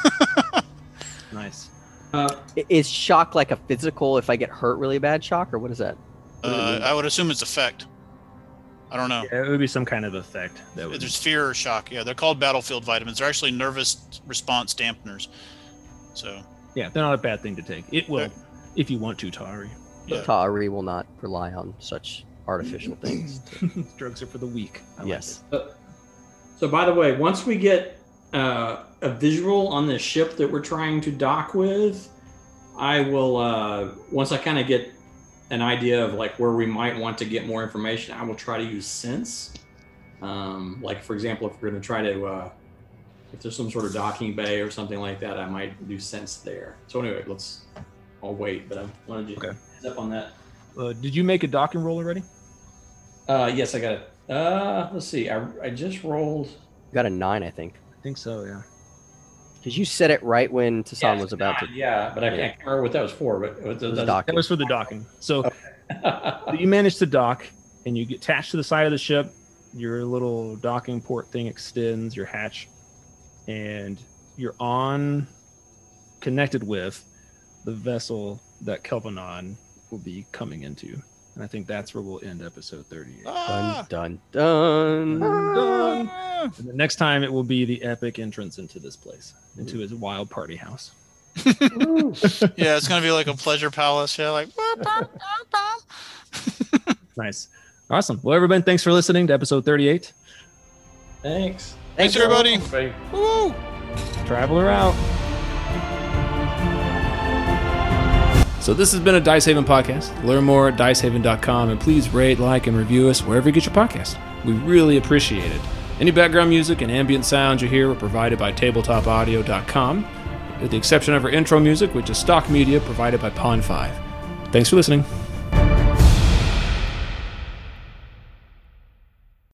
Nice. Uh, I- Is shock like a physical if I get hurt really bad shock, or what is that? Uh, I would assume it's effect. I don't know. Yeah, it would be some kind of effect that would. There's fear or shock. Yeah, they're called battlefield vitamins. They're actually nervous response dampeners. So Yeah, they're not a bad thing to take. It will, Okay. if you want to, Tari. Yeah. Ta'ari will not rely on such artificial things. to- Drugs are for the weak. I like yes. So, by the way, once we get uh, a visual on the ship that we're trying to dock with, I will, uh, once I kind of get an idea of like where we might want to get more information, I will try to use sense. Um, like, for example, if we're going to try to, uh, if there's some sort of docking bay or something like that, I might do sense there. So anyway, let's, I'll wait, but I wanted you to Okay. heads up on that. Uh, did you make a docking roll already? Uh, yes, I got it. Uh, let's see. I, I just rolled. You got a nine, I think, I think so, yeah. because you said it right when Tassan Yes, was about to. nine, Yeah, but I can't remember what that was for. But what It was that's- docking. That was for the docking. So you manage to dock, and you get attached to the side of the ship. Your little docking port thing extends, your hatch, and you're on, connected with the vessel that Kelvanon will be coming into. And I think that's where we'll end episode thirty-eight. Ah! Dun dun dun. Done. Ah! And the next time it will be the epic entrance into this place, into his wild party house. Woo. Yeah, it's gonna be like a pleasure palace. Yeah, like. Nice. Awesome. Well, everybody, thanks for listening to episode thirty-eight. Thanks. Thanks, everybody. Bye. Woo! Traveler out. So this has been a Dice Haven podcast. Learn more at dice haven dot com, and please rate, like, and review us wherever you get your podcast. We really appreciate it. Any background music and ambient sounds you hear were provided by tabletop audio dot com, with the exception of our intro music, which is stock media provided by Pond five. Thanks for listening.